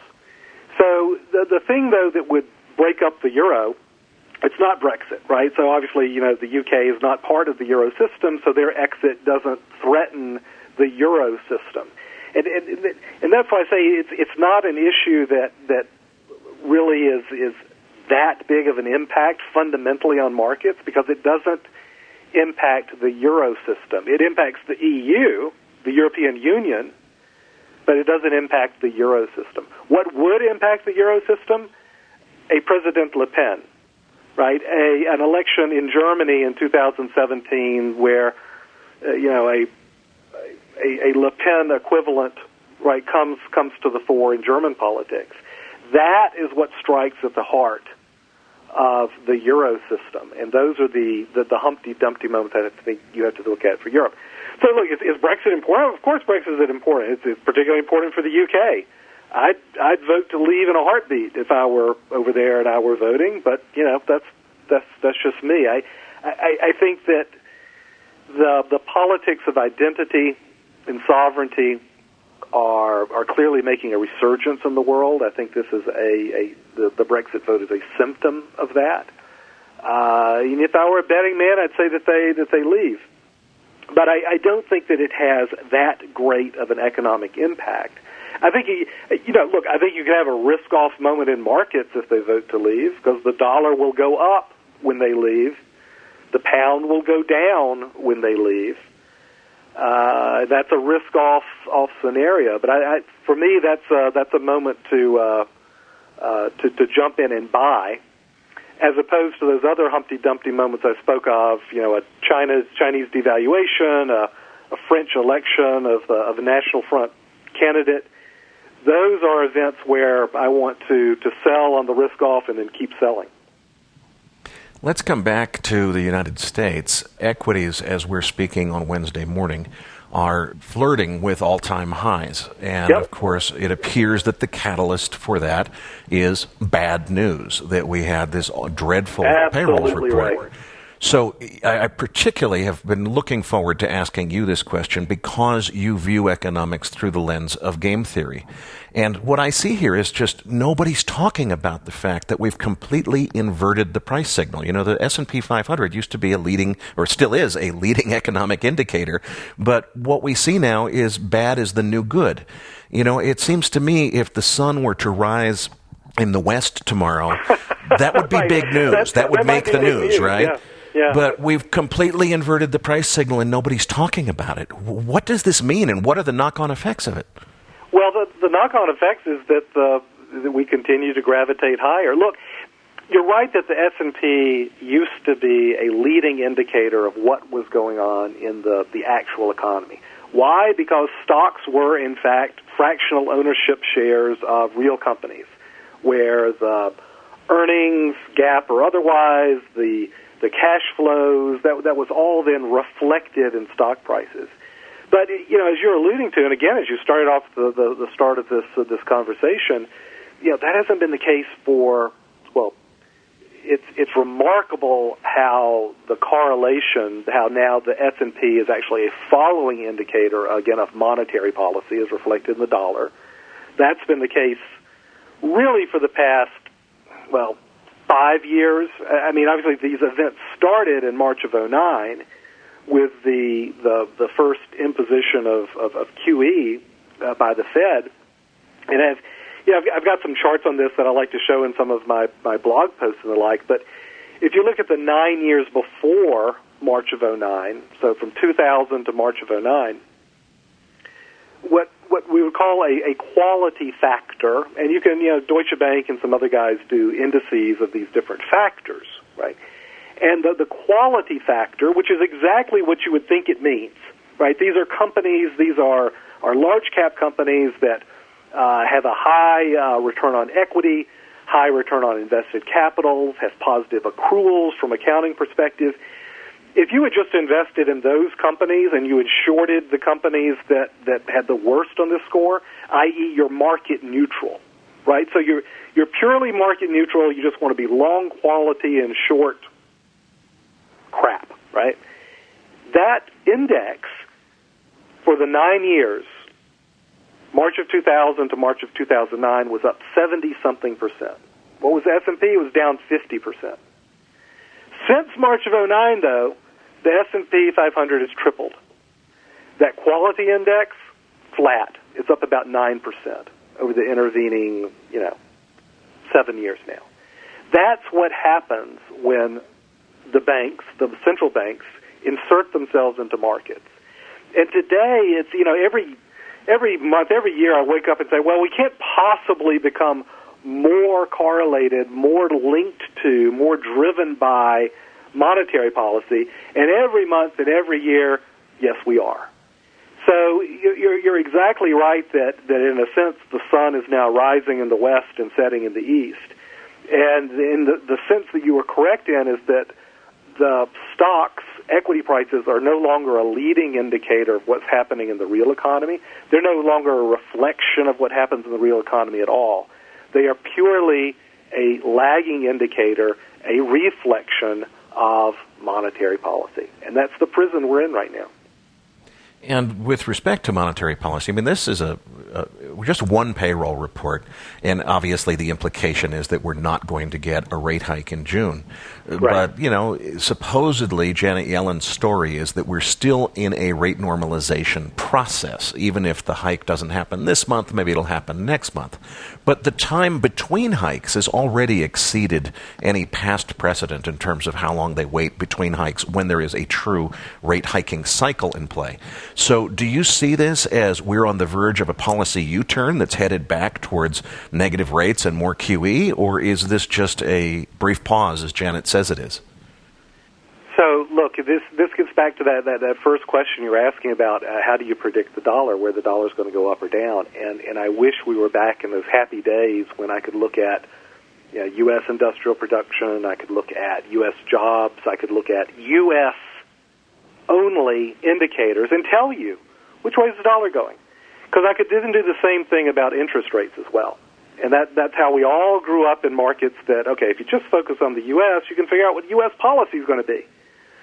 So the, the thing, though, that would break up the euro, it's not Brexit, right? So obviously, you know, the U K is not part of the euro system, so their exit doesn't threaten the euro system. And, and and that's why I say it's it's not an issue that that really is is that big of an impact fundamentally on markets, because it doesn't impact the euro system. It impacts the E U, the European Union, but it doesn't impact the euro system. What would impact the euro system? A President Le Pen, right? A an election in Germany in two thousand seventeen where uh, you know a A, a Le Pen equivalent, right, comes comes to the fore in German politics. That is what strikes at the heart of the Euro system. And those are the, the, the Humpty Dumpty moments I think you have to look at for Europe. So, look, is, is Brexit important? Of course Brexit is important. It's, it's particularly important for the U K. I'd, I'd vote to leave in a heartbeat if I were over there and I were voting, but, you know, that's that's that's just me. I, I, I think that the the politics of identity and sovereignty are are clearly making a resurgence in the world. I think this is a, a the, the Brexit vote is a symptom of that. Uh, and if I were a betting man, I'd say that they that they leave. But I, I don't think that it has that great of an economic impact. I think, you, you know, look, I think you can have a risk-off moment in markets if they vote to leave, because the dollar will go up when they leave. The pound will go down when they leave. Uh, that's a risk-off off scenario. But I, I, for me, that's a, that's a moment to, uh, uh, to to jump in and buy, as opposed to those other Humpty Dumpty moments I spoke of. You know, a China's Chinese devaluation, a, a French election of uh, of a National Front candidate. Those are events where I want to, to sell on the risk off and then keep selling. Let's come back to the United States. Equities, as we're speaking on Wednesday morning, are flirting with all-time highs. And, yep. of course, it appears that the catalyst for that is bad news, that we had this dreadful Absolutely payrolls report. Right. So I particularly have been looking forward to asking you this question because you view economics through the lens of game theory. And what I see here is just nobody's talking about the fact that we've completely inverted the price signal. You know, the S and P five hundred used to be a leading, or still is a leading economic indicator, but what we see now is bad is the new good. You know, it seems to me if the sun were to rise in the west tomorrow, that would be right. big news. That's, that would that make the news, news, right? Yeah. Yeah. But we've completely inverted the price signal and nobody's talking about it. What does this mean and what are the knock-on effects of it? Well, the, the knock-on effects is that, uh, that we continue to gravitate higher. Look, you're right that the S and P used to be a leading indicator of what was going on in the, the actual economy. Why? Because stocks were, in fact, fractional ownership shares of real companies, where the earnings, gap or otherwise, the the cash flows, that that was all then reflected in stock prices. But, you know, as you're alluding to, and again, as you started off the, the, the start of this uh, this conversation, you know, that hasn't been the case for, well, it's it's remarkable how the correlation, how now the S and P is actually a following indicator, again, of monetary policy as reflected in the dollar. That's been the case really for the past, well, five years. I mean, obviously these events started in March of oh nine with the the, the first imposition of, of, of Q E uh, by the Fed. And I've, you know, I've, I've got some charts on this that I like to show in some of my, my blog posts and the like. But if you look at the nine years before March of oh nine, so from two thousand to March of oh nine, what what we would call a, a quality factor, and you can, you know, Deutsche Bank and some other guys do indices of these different factors, right? And the, the quality factor, which is exactly what you would think it means, right? These are companies, these are, are large cap companies that uh, have a high uh, return on equity, high return on invested capital, have positive accruals from accounting perspective. If you had just invested in those companies and you had shorted the companies that, that had the worst on this score, that is you're market neutral, right? So you're you're purely market neutral. You just want to be long quality and short crap, right? That index for the nine years, March of two thousand to March of two thousand nine, was up seventy-something percent. What was the S and P? It was down fifty percent. Since March of oh nine, though, the S and P five hundred has tripled. That quality index, flat. It's up about nine percent over the intervening, you know, seven years now. That's what happens when the banks, the central banks, insert themselves into markets. And today, it's, you know, every every month, every year, I wake up and say, well, we can't possibly become more correlated, more linked to, more driven by monetary policy. And every month and every year, yes, we are. So you're, you're exactly right that, that in a sense the sun is now rising in the west and setting in the east. And in the, the sense that you were correct in is that the stocks, equity prices, are no longer a leading indicator of what's happening in the real economy. They're no longer a reflection of what happens in the real economy at all. They are purely a lagging indicator, a reflection of monetary policy. And that's the prison we're in right now. And with respect to monetary policy, I mean, this is a, a just one payroll report, and obviously the implication is that we're not going to get a rate hike in June. Right. But, you know, supposedly Janet Yellen's story is that we're still in a rate normalization process. Even if the hike doesn't happen this month, maybe it'll happen next month. But the time between hikes has already exceeded any past precedent in terms of how long they wait between hikes when there is a true rate hiking cycle in play. So do you see this as we're on the verge of a policy U-turn that's headed back towards negative rates and more Q E, or is this just a brief pause, as Janet says it is? So, look, this this gets back to that, that, that first question you were asking about uh, how do you predict the dollar, where the dollar is going to go up or down. And, and I wish we were back in those happy days when I could look at you know, U S industrial production, I could look at U S jobs, I could look at U S only indicators and tell you which way is the dollar going. Because I could then do the same thing about interest rates as well. And that that's how we all grew up in markets that, okay, if you just focus on the U S, you can figure out what U S policy is going to be.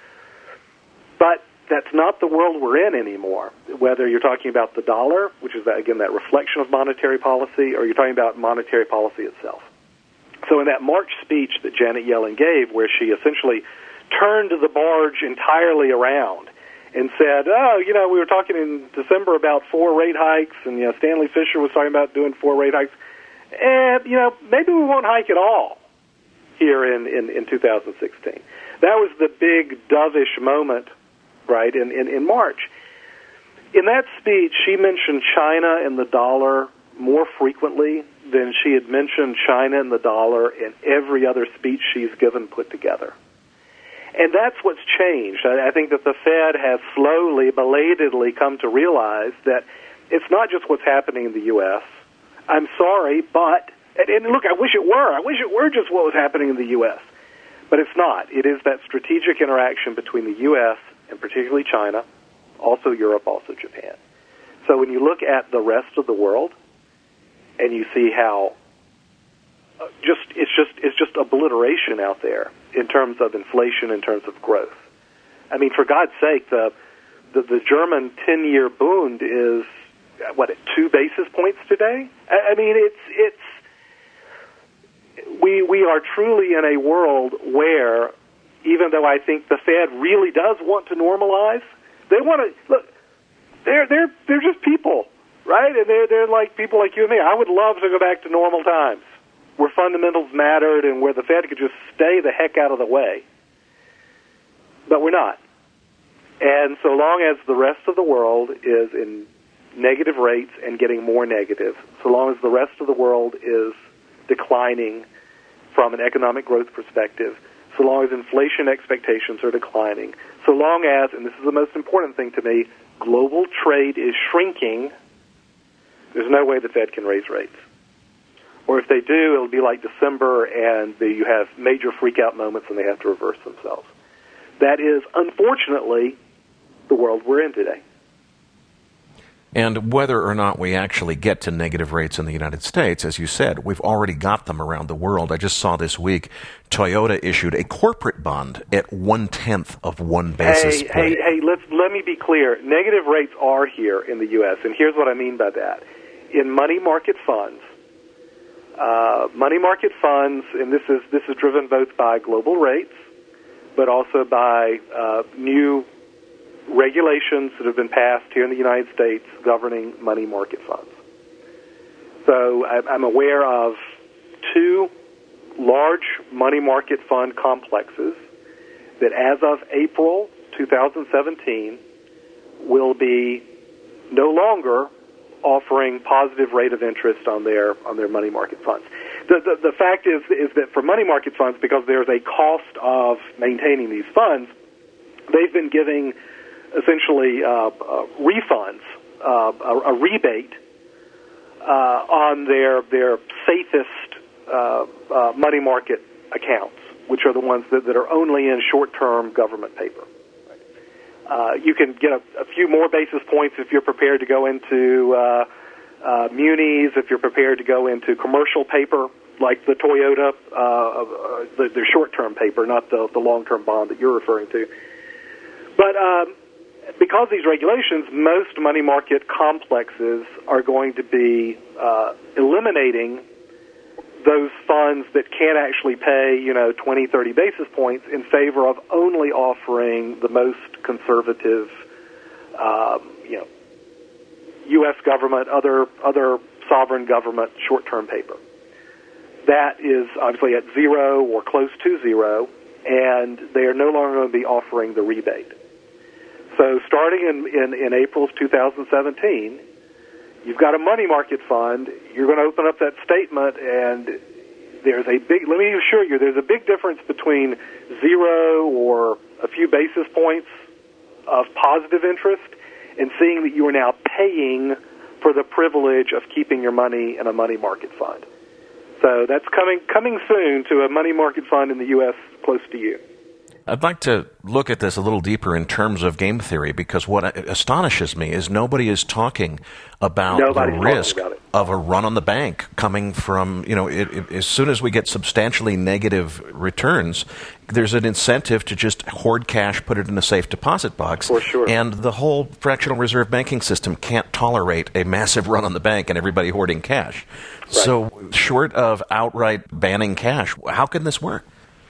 But that's not the world we're in anymore, whether you're talking about the dollar, which is, that, again, that reflection of monetary policy, or you're talking about monetary policy itself. So in that March speech that Janet Yellen gave, where she essentially turned the barge entirely around and said, oh, you know, we were talking in December about four rate hikes, and, you know, Stanley Fischer was talking about doing four rate hikes. And, you know, maybe we won't hike at all here in, in, in two thousand sixteen. That was the big dovish moment, right, in, in, in March. In that speech, she mentioned China and the dollar more frequently than she had mentioned China and the dollar in every other speech she's given put together. And that's what's changed. I think that the Fed has slowly, belatedly come to realize that it's not just what's happening in the U S. I'm sorry, but, and, and look, I wish it were. I wish it were just what was happening in the U S. But it's not. It is that strategic interaction between the U S and particularly China, also Europe, also Japan. So when you look at the rest of the world and you see how uh, just it's just it's just obliteration out there in terms of inflation, in terms of growth. I mean, for God's sake, the the, the German ten-year Bund is what, at two basis points today? I, I mean, it's it's we we are truly in a world where, even though I think the Fed really does want to normalize, they want to look. They're they're they're just people, right? And they're they're like people like you and me. I would love to go back to normal times, where fundamentals mattered and where the Fed could just stay the heck out of the way. But we're not. And so long as the rest of the world is in negative rates and getting more negative, so long as the rest of the world is declining from an economic growth perspective, so long as inflation expectations are declining, so long as, and this is the most important thing to me, global trade is shrinking, there's no way the Fed can raise rates. Or if they do, it'll be like December, and the, you have major freak-out moments, and they have to reverse themselves. That is, unfortunately, the world we're in today. And whether or not we actually get to negative rates in the United States, as you said, we've already got them around the world. I just saw this week Toyota issued a corporate bond at one-tenth of one basis hey, point. Hey, hey, let's, let me be clear. Negative rates are here in the U S, and here's what I mean by that. In money market funds, uh, money market funds, and this is this is driven both by global rates, but also by uh, new regulations that have been passed here in the United States governing money market funds. So I'm aware of two large money market fund complexes that as of April twenty seventeen will be no longer offering positive rate of interest on their on their money market funds. The, the, the fact is is that for money market funds, because there's a cost of maintaining these funds, they've been giving essentially uh, uh, refunds, uh, a, a rebate uh, on their their safest uh, uh, money market accounts, which are the ones that, that are only in short-term government paper. Uh, you can get a, a few more basis points if you're prepared to go into uh, uh, munis, if you're prepared to go into commercial paper, like the Toyota, uh, uh, the, the short-term paper, not the, the long-term bond that you're referring to. But um, because of these regulations, most money market complexes are going to be uh, eliminating those funds that can't actually pay, you know, twenty, thirty basis points in favor of only offering the most conservative, um, you know, U S government, other other sovereign government short-term paper. That is obviously at zero or close to zero, and they are no longer going to be offering the rebate. So starting in, in, in April of two thousand seventeen, you've got a money market fund, you're going to open up that statement, and there's a big, let me assure you, there's a big difference between zero or a few basis points of positive interest and seeing that you are now paying for the privilege of keeping your money in a money market fund. So that's coming coming soon to a money market fund in the U S close to you. I'd like to look at this a little deeper in terms of game theory, because what astonishes me is nobody is talking about Nobody's the risk about it. of a run on the bank coming from, you know, it, it, as soon as we get substantially negative returns, there's an incentive to just hoard cash, put it in a safe deposit box. For sure. And the whole fractional reserve banking system can't tolerate a massive run on the bank and everybody hoarding cash. Right. So short of outright banning cash, how can this work?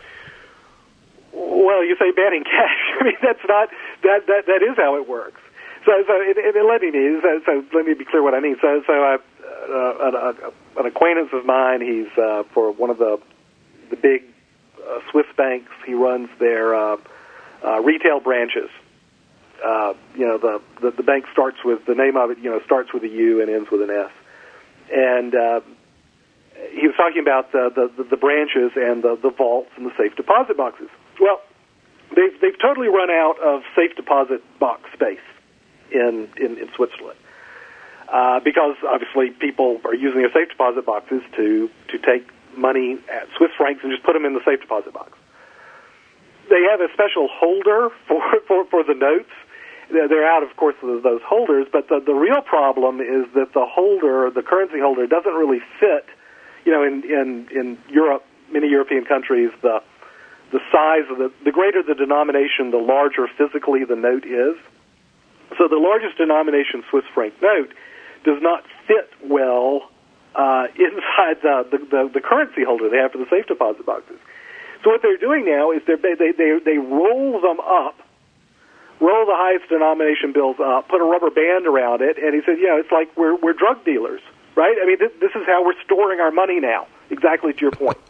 Well, you say banning cash. I mean, that's not that that that is how it works. So, so it, it, let me so, so let me be clear what I mean. So, so I, uh, an, an acquaintance of mine, he's uh, for one of the the big uh, Swiss banks. He runs their uh, uh, retail branches. Uh, you know, the, the the bank starts with the name of it. You know, starts with a U and ends with an S. And uh, he was talking about the the, the branches and the, the vaults and the safe deposit boxes. Well, they've they've totally run out of safe deposit box space in in, in Switzerland uh, because obviously people are using their safe deposit boxes to to take money at Swiss francs and just put them in the safe deposit box. They have a special holder for for, for the notes. They're out, of course, of those holders, but the the real problem is that the holder, the currency holder, doesn't really fit. You know, in in in Europe, many European countries, the the size of the, the greater the denomination, the larger physically the note is. So the largest denomination Swiss franc note does not fit well uh, inside the, the, the, the currency holder they have for the safe deposit boxes. So what they're doing now is they're, they they they roll them up, roll the highest denomination bills up, put a rubber band around it, and he said, you know, it's like we're we're drug dealers, right? I mean, this, this is how we're storing our money now. Exactly to your point.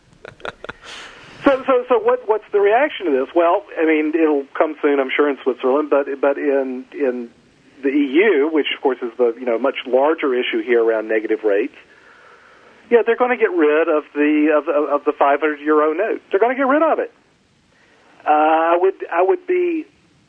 So, so, so, what? What's the reaction to this? Well, I mean, it'll come soon, I'm sure, in Switzerland, but but in in the E U, which of course is the you know much larger issue here around negative rates. Yeah, they're going to get rid of the of, of, of the five hundred euro note. They're going to get rid of it. Uh, I would I would be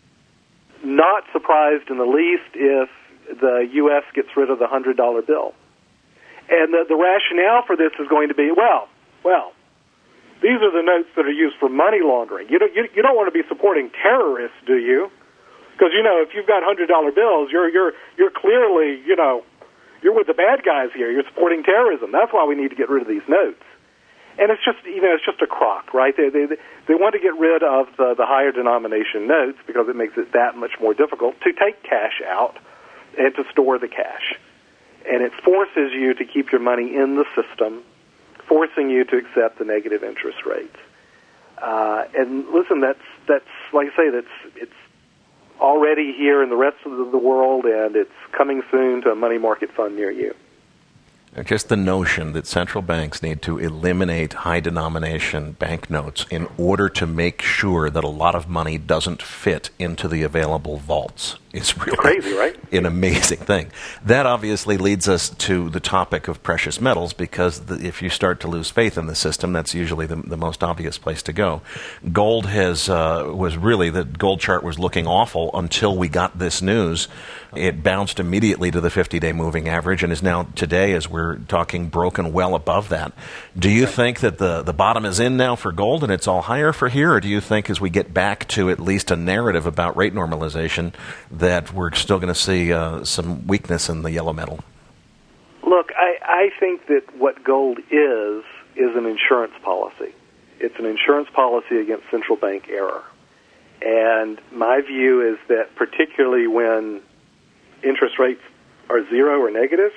not surprised in the least if the U S gets rid of the one hundred dollar bill. And the, the rationale for this is going to be, well, well, these are the notes that are used for money laundering. You don't, you, you don't want to be supporting terrorists, do you? Because, you know, if you've got one hundred dollar bills, you're you're you're clearly, you know, you're with the bad guys here. You're supporting terrorism. That's why we need to get rid of these notes. And it's just, you know, it's just a crock, right? They they they want to get rid of the, the higher denomination notes because it makes it that much more difficult to take cash out and to store the cash. And it forces you to keep your money in the system, forcing you to accept the negative interest rates. Uh, and listen, that's that's like I say, that's it's already here in the rest of the world, and it's coming soon to a money market fund near you. Just the notion that central banks need to eliminate high-denomination banknotes in order to make sure that a lot of money doesn't fit into the available vaults is really crazy, right? An amazing thing. That obviously leads us to the topic of precious metals, because the, if you start to lose faith in the system, that's usually the, the most obvious place to go. Gold has uh, was really, the gold chart was looking awful until we got this news. It bounced immediately to the fifty-day moving average and is now today, as we're talking, broken well above that. Do you think that the, the bottom is in now for gold and it's all higher for here, or do you think as we get back to at least a narrative about rate normalization that we're still going to see uh, some weakness in the yellow metal? Look, I, I think that what gold is is an insurance policy. It's an insurance policy against central bank error. And my view is that particularly when interest rates are zero or negative,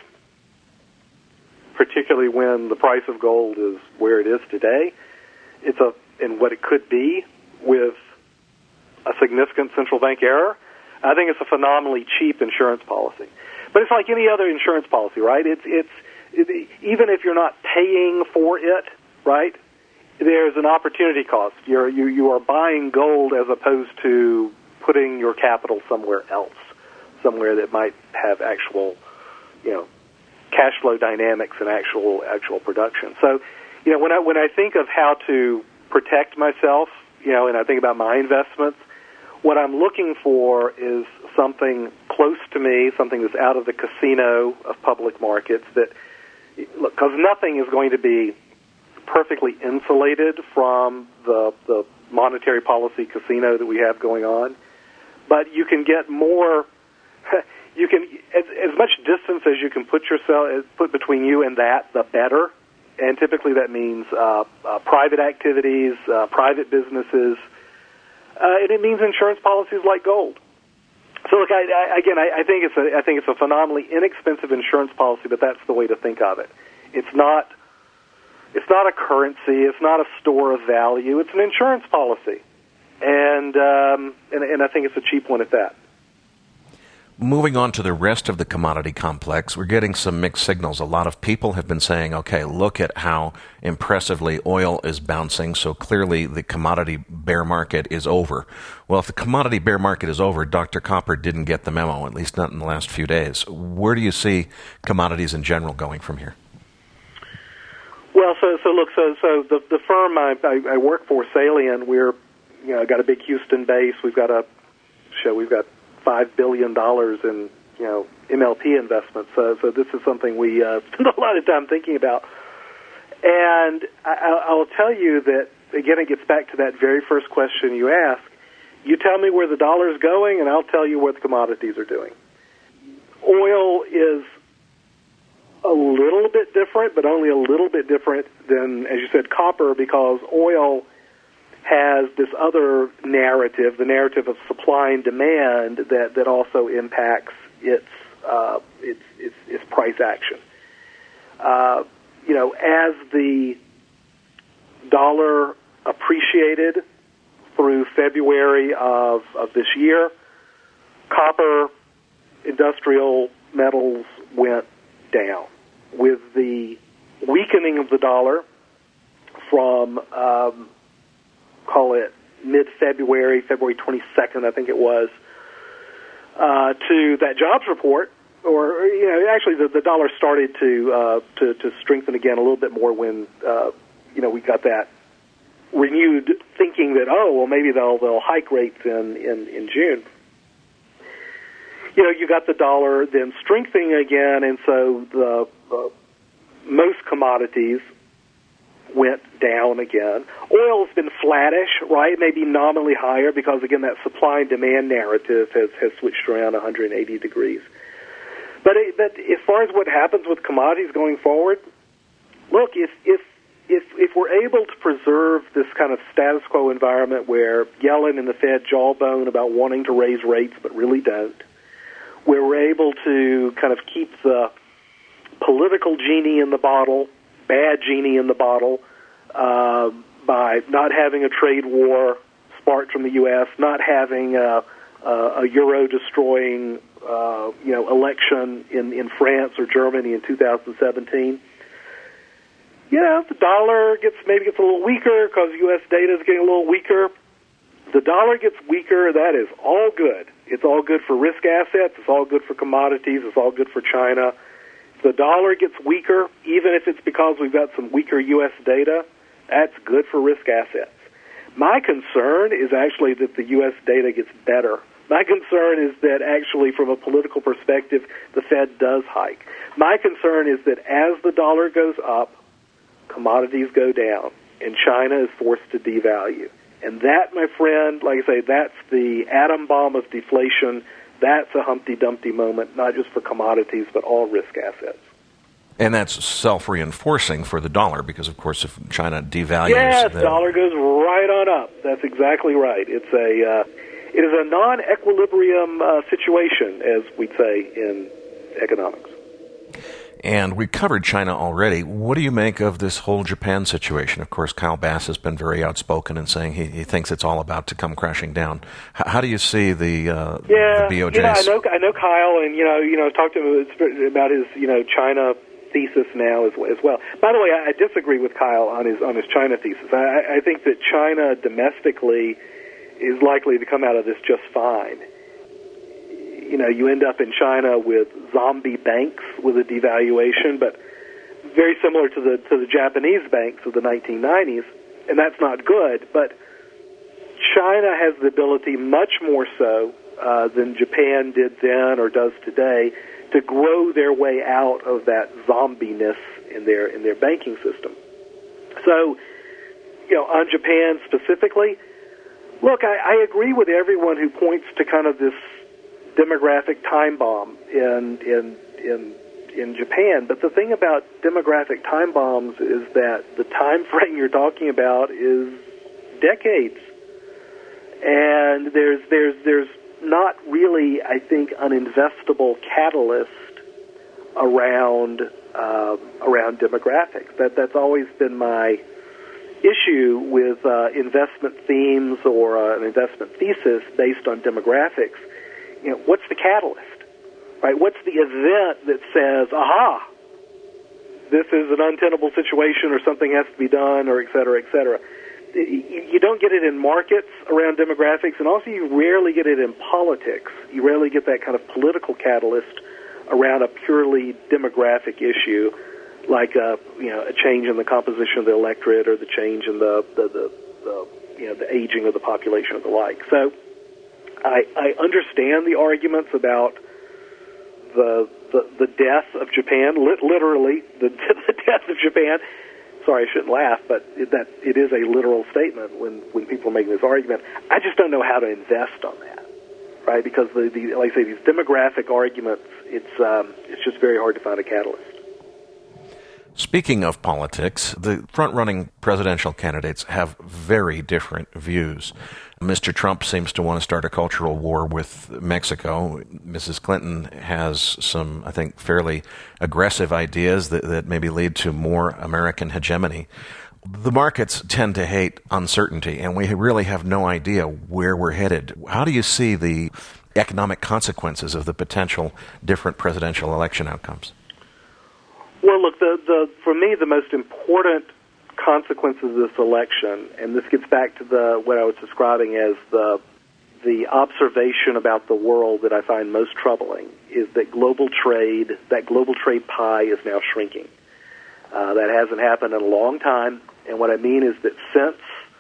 particularly when the price of gold is where it is today, it's a and what it could be with a significant central bank error, I think it's a phenomenally cheap insurance policy. But it's like any other insurance policy, right? It's it's it, even if you're not paying for it, right? There's an opportunity cost. You're you you are buying gold as opposed to putting your capital somewhere else, somewhere that might have actual, you know, cash flow dynamics and actual actual production. So, you know, when I when I think of how to protect myself, you know, and I think about my investments, what I'm looking for is something close to me, something that's out of the casino of public markets. That, look, because nothing is going to be perfectly insulated from the the monetary policy casino that we have going on, but you can get more. You can as, as much distance as you can put yourself put between you and that, the better. And typically that means uh, uh, private activities, uh, private businesses, uh, and it means insurance policies like gold. So look, I, I, again, I, I think it's a I think it's a phenomenally inexpensive insurance policy, but that's the way to think of it. It's not it's not a currency, it's not a store of value. It's an insurance policy, and um, and, and I think it's a cheap one at that. Moving on to the rest of the commodity complex, we're getting some mixed signals. A lot of people have been saying, okay, look at how impressively oil is bouncing, so clearly the commodity bear market is over. Well, if the commodity bear market is over, Doctor Copper didn't get the memo, at least not in the last few days. Where do you see commodities in general going from here? Well, so so look, so so the the firm I, I, I work for, Salient, we're you know got a big Houston base. We've got a show. We've got five billion dollars in, you know, M L P investments. So, so this is something we uh, spend a lot of time thinking about. And I, I'll tell you that, again, it gets back to that very first question you asked. You tell me where the dollar's going, and I'll tell you what the commodities are doing. Oil is a little bit different, but only a little bit different than, as you said, copper, because oil has this other narrative, the narrative of supply and demand, that, that also impacts its, uh, its, its, its price action. Uh, you know, as the dollar appreciated through February of, of this year, copper, industrial metals went down. With the weakening of the dollar from um, call it mid-February, February twenty-second, I think it was, uh, to that jobs report, or, you know, actually the, the dollar started to, uh, to to strengthen again a little bit more when, uh, you know, we got that renewed thinking that, oh, well, maybe they'll they'll hike rates in, in, in June. You know, you got the dollar then strengthening again, and so the uh, most commodities went down again. Oil's been flattish, right? Maybe nominally higher because, again, that supply and demand narrative has, has switched around one hundred eighty degrees. But, it, but as far as what happens with commodities going forward, look, if, if, if, if we're able to preserve this kind of status quo environment where Yellen and the Fed jawbone about wanting to raise rates but really don't, where we're able to kind of keep the political genie in the bottle, bad genie in the bottle, uh, by not having a trade war sparked from the U S, not having a, a, a euro-destroying, uh, you know, election in, in France or Germany in two thousand seventeen. You know, the dollar gets maybe gets a little weaker because U S data is getting a little weaker. The dollar gets weaker, that is all good. It's all good for risk assets. It's all good for commodities. It's all good for China. If the dollar gets weaker, even if it's because we've got some weaker U S data, that's good for risk assets. My concern is actually that the U S data gets better. My concern is that actually from a political perspective, the Fed does hike. My concern is that as the dollar goes up, commodities go down, and China is forced to devalue. And that, my friend, like I say, that's the atom bomb of deflation. That's a Humpty Dumpty moment, not just for commodities, but all risk assets. And that's self-reinforcing for the dollar, because, of course, if China devalues... Yes, then... dollar goes right on up. That's exactly right. It's a... Uh, It is a non-equilibrium uh, situation, as we'd say in economics. And we covered China already. What do you make of this whole Japan situation? Of course, Kyle Bass has been very outspoken in saying he, he thinks it's all about to come crashing down. H- how do you see the, uh, yeah, the B O J's? You know, I know I know Kyle, and you know, you know, talked to him about his you know China thesis now as, as well. By the way, I, I disagree with Kyle on his on his China thesis. I, I think that China domestically is likely to come out of this just fine. You know, you end up in China with zombie banks with a devaluation, but very similar to the to the Japanese banks of the nineteen nineties, and that's not good. But China has the ability, much more so uh, than Japan did then or does today, to grow their way out of that zombiness in their in their banking system. So, you know, on Japan specifically, look, I, I agree with everyone who points to kind of this demographic time bomb in in in in Japan. But the thing about demographic time bombs is that the time frame you're talking about is decades, and there's there's there's not really, I think, an investable catalyst around uh, around demographics. That that's always been my issue with uh, investment themes or uh, an investment thesis based on demographics. You know, what's the catalyst, right? What's the event that says, aha, this is an untenable situation or something has to be done or et cetera, et cetera. You don't get it in markets around demographics, and also you rarely get it in politics. You rarely get that kind of political catalyst around a purely demographic issue, like a, you know, a change in the composition of the electorate or the change in the, the, the, the you know, the aging of the population or the like. So I, I understand the arguments about the the, the death of Japan, lit, literally the, the death of Japan. Sorry, I shouldn't laugh, but it, that it is a literal statement when, when people are making this argument. I just don't know how to invest on that, right? Because the, the like I say, these demographic arguments, it's um, it's just very hard to find a catalyst. Speaking of politics, the front-running presidential candidates have very different views. Mister Trump seems to want to start a cultural war with Mexico. Missus Clinton has some, I think, fairly aggressive ideas that, that maybe lead to more American hegemony. The markets tend to hate uncertainty, and we really have no idea where we're headed. How do you see the economic consequences of the potential different presidential election outcomes? Well, look, the, the for me, the most important consequences of this election, and this gets back to the what I was describing as the the observation about the world that I find most troubling, is that global trade, that global trade pie is now shrinking. Uh, that hasn't happened in a long time, and what I mean is that since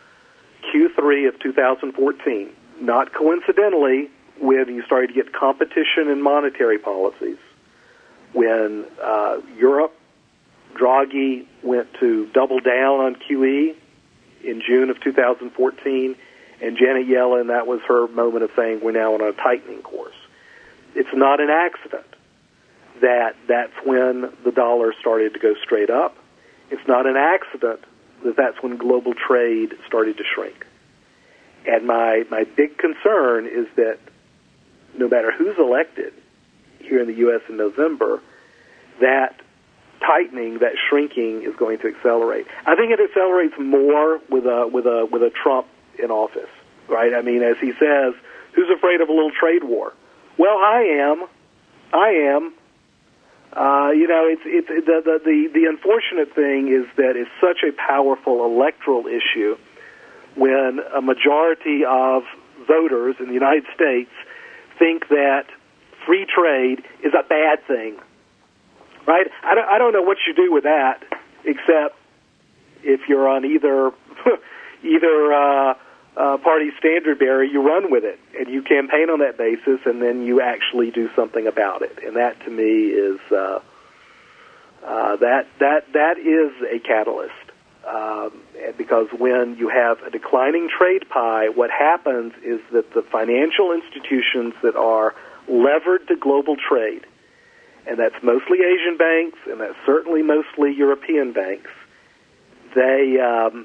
Q three of two thousand fourteen, not coincidentally, when you started to get competition in monetary policies, when uh, Europe, Draghi went to double down on Q E in June of two thousand fourteen, and Janet Yellen, that was her moment of saying we're now on a tightening course. It's not an accident that that's when the dollar started to go straight up. It's not an accident that that's when global trade started to shrink. And my, my big concern is that no matter who's elected here in the U S in November, that tightening, that shrinking is going to accelerate. I think it accelerates more with a with a with a Trump in office, right? I mean, as he says, who's afraid of a little trade war? Well, I am. I am. Uh, you know, it's it's the, the the the unfortunate thing is that it's such a powerful electoral issue when a majority of voters in the United States think that free trade is a bad thing, right? I don't, I don't know what you do with that, except if you're on either either uh, uh, party standard bearer, you run with it, and you campaign on that basis, and then you actually do something about it. And that, to me, is uh, uh, that that that is a catalyst. Um, because when you have a declining trade pie, what happens is that the financial institutions that are levered to global trade, and that's mostly Asian banks, and that's certainly mostly European banks, they um,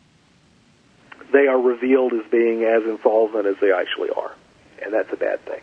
they are revealed as being as insolvent as they actually are, and that's a bad thing.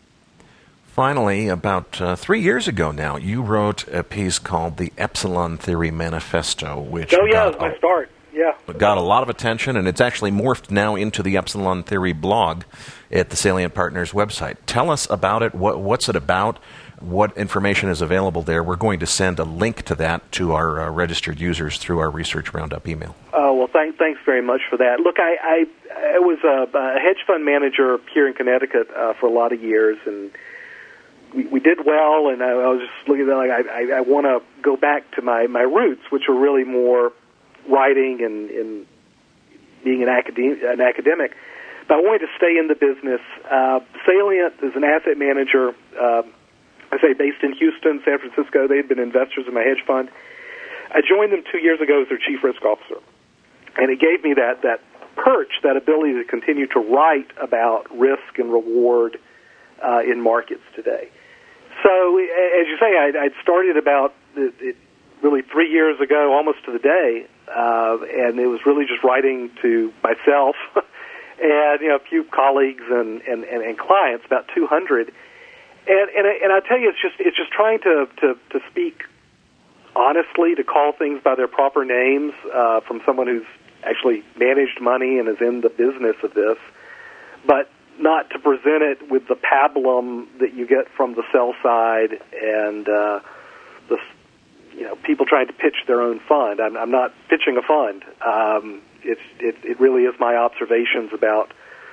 Finally, about uh, three years ago now, you wrote a piece called the Epsilon Theory Manifesto, which oh yeah, got, that's my start. Yeah, got a lot of attention, and it's actually morphed now into the Epsilon Theory blog at the Salient Partners website. Tell us about it. What, what's it about? What information is available there? We're going to send a link to that to our uh, registered users through our Research Roundup email. Oh, well, thank, thanks very much for that. Look, I, I, I was a, a hedge fund manager here in Connecticut uh, for a lot of years, and we, we did well, and I, I was just looking at that, like, I, I, I want to go back to my, my roots, which are really more writing and, and being an, academic, an academic. But I wanted to stay in the business. Uh, Salient is an asset manager, uh, I say based in Houston, San Francisco. They had been investors in my hedge fund. I joined them two years ago as their chief risk officer. And it gave me that, that perch, that ability to continue to write about risk and reward uh, in markets today. So, as you say, I'd, I'd started about it, it really three years ago, almost to the day, uh, and it was really just writing to myself and you know a few colleagues and, and, and, and clients, about two hundred. And and I, and I tell you, it's just it's just trying to, to, to speak honestly, to call things by their proper names uh, from someone who's actually managed money and is in the business of this, but not to present it with the pablum that you get from the sell side and uh, the you know people trying to pitch their own fund. I'm, I'm not pitching a fund. Um, it's it, it really is my observations about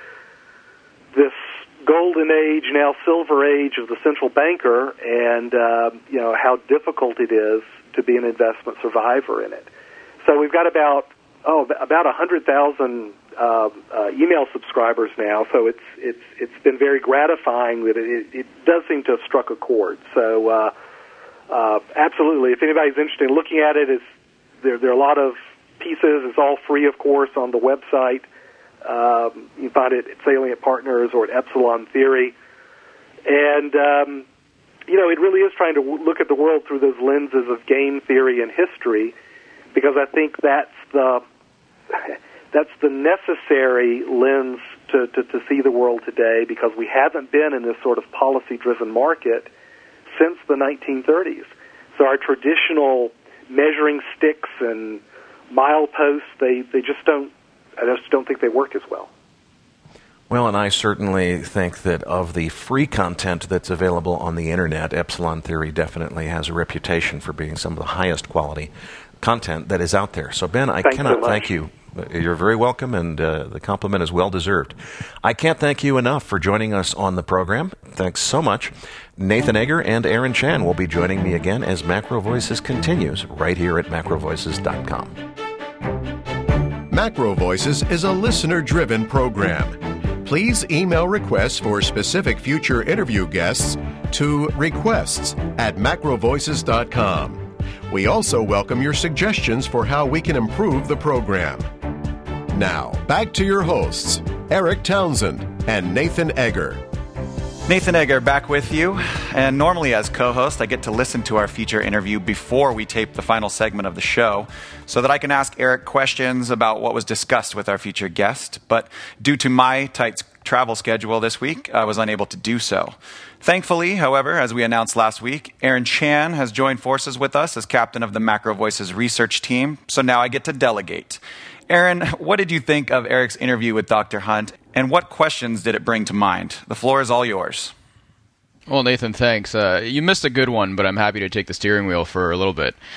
this golden age, now silver age of the central banker, and uh, you know how difficult it is to be an investment survivor in it. So we've got about oh about a hundred thousand uh, uh, email subscribers now. So it's it's it's been very gratifying that it, it does seem to have struck a chord. So uh, uh, absolutely, if anybody's interested in looking at it, it's, there there are a lot of pieces. It's all free, of course, on the website. Um, you can find it at Salient Partners or at Epsilon Theory. And, um, you know, it really is trying to w- look at the world through those lenses of game theory and history, because I think that's the that's the necessary lens to, to, to see the world today, because we haven't been in this sort of policy-driven market since the nineteen thirties. So our traditional measuring sticks and mileposts, they, they just don't I just don't think they work as well. Well, and I certainly think that of the free content that's available on the Internet, Epsilon Theory definitely has a reputation for being some of the highest quality content that is out there. So, Ben, I Thanks cannot so thank you. You're very welcome, and uh, the compliment is well-deserved. I can't thank you enough for joining us on the program. Thanks so much. Nathan Egger and Aaron Chan will be joining me again as Macro Voices continues right here at macro voices dot com. Macro Voices is a listener-driven program. Please email requests for specific future interview guests to requests at macro voices dot com. We also welcome your suggestions for how we can improve the program. Now, back to your hosts, Eric Townsend and Nathan Egger. Nathan Egger back with you, and normally as co-host I get to listen to our feature interview before we tape the final segment of the show so that I can ask Eric questions about what was discussed with our featured guest, but due to my tight travel schedule this week, I was unable to do so. Thankfully, however, as we announced last week, Aaron Chan has joined forces with us as captain of the Macro Voices research team, so now I get to delegate. Aaron, what did you think of Eric's interview with Doctor Hunt, and what questions did it bring to mind? The floor is all yours. Well, Nathan, thanks. Uh, you missed a good one, but I'm happy to take the steering wheel for a little bit.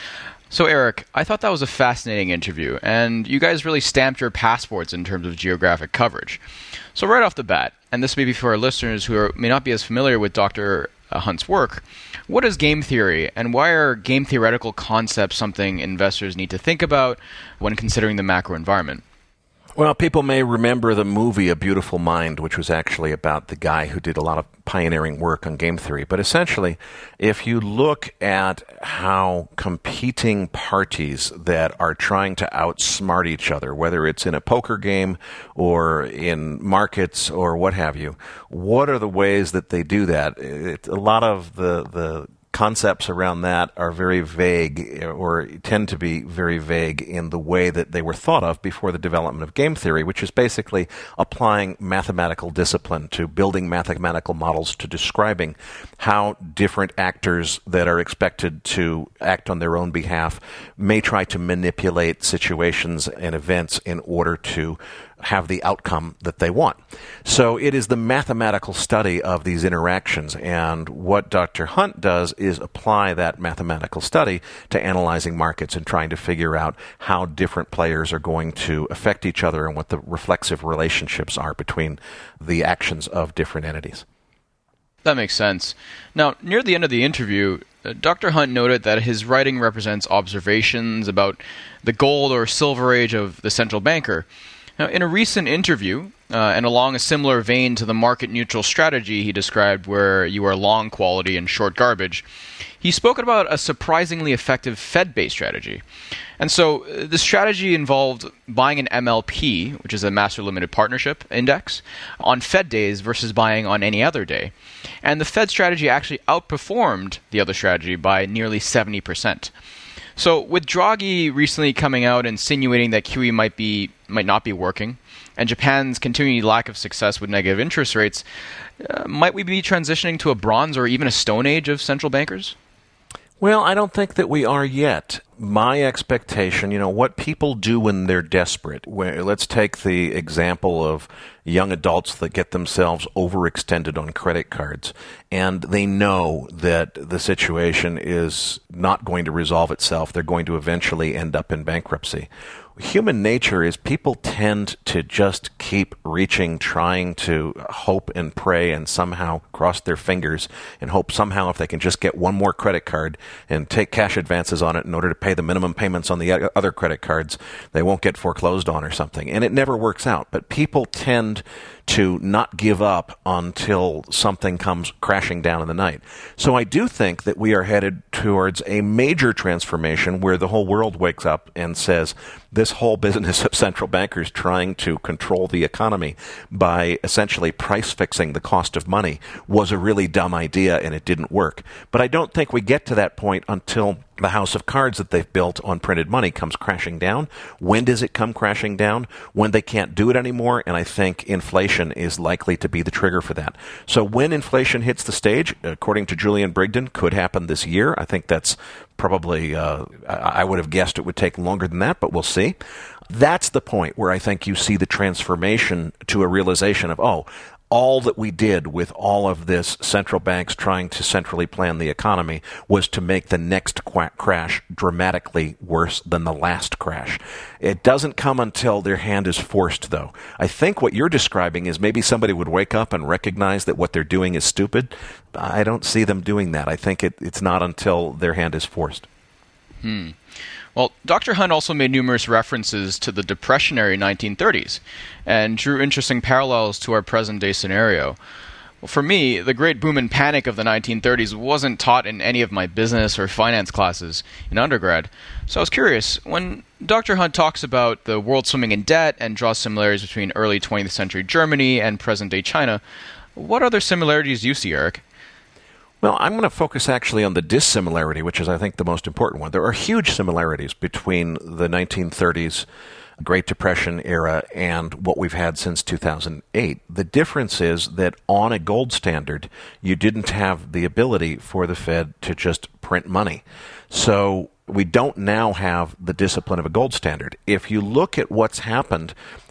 So, Eric, I thought that was a fascinating interview, and you guys really stamped your passports in terms of geographic coverage. So right off the bat, and this may be for our listeners who are, may not be as familiar with Doctor Hunt's work, what is game theory, and why are game theoretical concepts something investors need to think about when considering the macro environment? Well, people may remember the movie A Beautiful Mind, which was actually about the guy who did a lot of pioneering work on game theory. But essentially, if you look at how competing parties that are trying to outsmart each other, whether it's in a poker game or in markets or what have you, what are the ways that they do that? It, a lot of the, the concepts around that are very vague, or tend to be very vague in the way that they were thought of before the development of game theory, which is basically applying mathematical discipline to building mathematical models to describing how different actors that are expected to act on their own behalf may try to manipulate situations and events in order to have the outcome that they want. So it is the mathematical study of these interactions, and what Doctor Hunt does is apply that mathematical study to analyzing markets and trying to figure out how different players are going to affect each other and what the reflexive relationships are between the actions of different entities. That makes sense. Now, near the end of the interview, uh, Doctor Hunt noted that his writing represents observations about the gold or silver age of the central banker. Now, in a recent interview, uh, and along a similar vein to the market-neutral strategy he described where you are long quality and short garbage, he spoke about a surprisingly effective Fed-based strategy. And so uh, the strategy involved buying an M L P, which is a Master Limited Partnership Index, on Fed days versus buying on any other day. And the Fed strategy actually outperformed the other strategy by nearly seventy percent. So with Draghi recently coming out insinuating that Q E might be might not be working, and Japan's continuing lack of success with negative interest rates, uh, might we be transitioning to a bronze or even a stone age of central bankers? Well, I don't think that we are yet. My expectation, you know, what people do when they're desperate. Where, let's take the example of young adults that get themselves overextended on credit cards, and they know that the situation is not going to resolve itself. They're going to eventually end up in bankruptcy. Human nature is people tend to just keep reaching, trying to hope and pray and somehow cross their fingers and hope somehow if they can just get one more credit card and take cash advances on it in order to pay the minimum payments on the other credit cards, they won't get foreclosed on or something. And it never works out. But people tend to not give up until something comes crashing down in the night. So I do think that we are headed towards a major transformation where the whole world wakes up and says, this whole business of central bankers trying to control the economy by essentially price fixing the cost of money was a really dumb idea and it didn't work. But I don't think we get to that point until the house of cards that they've built on printed money comes crashing down. When does it come crashing down? When they can't do it anymore, and I think inflation is likely to be the trigger for that. So when inflation hits the stage, according to Julian Brigden, could happen this year. I think that's probably, uh, I would have guessed it would take longer than that, but we'll see. That's the point where I think you see the transformation to a realization of, oh, all that we did with all of this central banks trying to centrally plan the economy was to make the next qu- crash dramatically worse than the last crash. It doesn't come until their hand is forced, though. I think what you're describing is maybe somebody would wake up and recognize that what they're doing is stupid. I don't see them doing that. I think it, it's not until their hand is forced. Hmm. Well, Doctor Hunt also made numerous references to the depressionary nineteen thirties and drew interesting parallels to our present-day scenario. Well, for me, the great boom and panic of the nineteen thirties wasn't taught in any of my business or finance classes in undergrad. So I was curious, when Doctor Hunt talks about the world swimming in debt and draws similarities between early twentieth century Germany and present-day China, what other similarities do you see, Eric? Well, I'm going to focus actually on the dissimilarity, which is, I think, the most important one. There are huge similarities between the nineteen thirties Great Depression era and what we've had since two thousand eight. The difference is that on a gold standard, you didn't have the ability for the Fed to just print money. So we don't now have the discipline of a gold standard. If you look at what's happened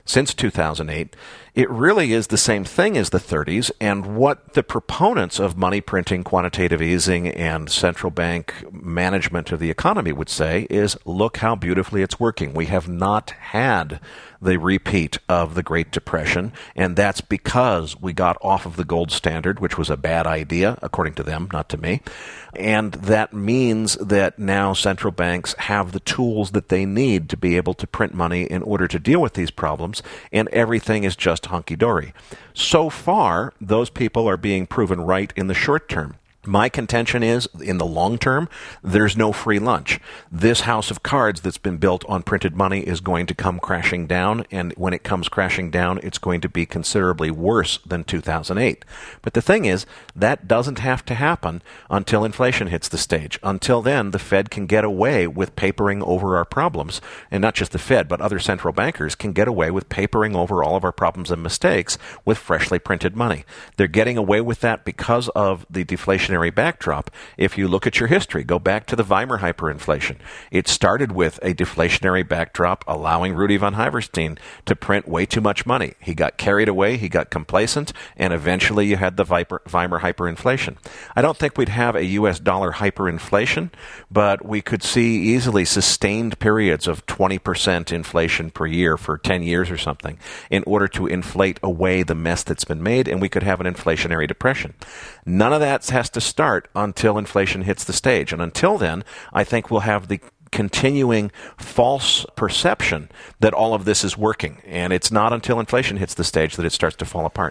since two thousand eight, it really is the same thing as the thirties, and what the proponents of money printing, quantitative easing, and central bank management of the economy would say is, look how beautifully it's working. We have not had the repeat of the Great Depression, and that's because we got off of the gold standard, which was a bad idea, according to them, not to me. And that means that now central banks have the tools that they need to be able to print money in order to deal with these problems, and everything is just hunky-dory. So far, those people are being proven right in the short term. My contention is, in the long term, there's no free lunch. This house of cards that's been built on printed money is going to come crashing down, and when it comes crashing down, it's going to be considerably worse than two thousand eight. But the thing is, that doesn't have to happen until inflation hits the stage. Until then, the Fed can get away with papering over our problems, and not just the Fed, but other central bankers can get away with papering over all of our problems and mistakes with freshly printed money. They're getting away with that because of the deflationary backdrop. If you look at your history, go back to the Weimar hyperinflation. It started with a deflationary backdrop allowing Rudy von Hyverstein to print way too much money. He got carried away, he got complacent, and eventually you had the Viper, Weimar hyperinflation. I don't think we'd have a U S dollar hyperinflation, but we could see easily sustained periods of twenty percent inflation per year for ten years or something in order to inflate away the mess that's been made, and we could have an inflationary depression. None of that has to start until inflation hits the stage. And until then, I think we'll have the continuing false perception that all of this is working. And it's not until inflation hits the stage that it starts to fall apart.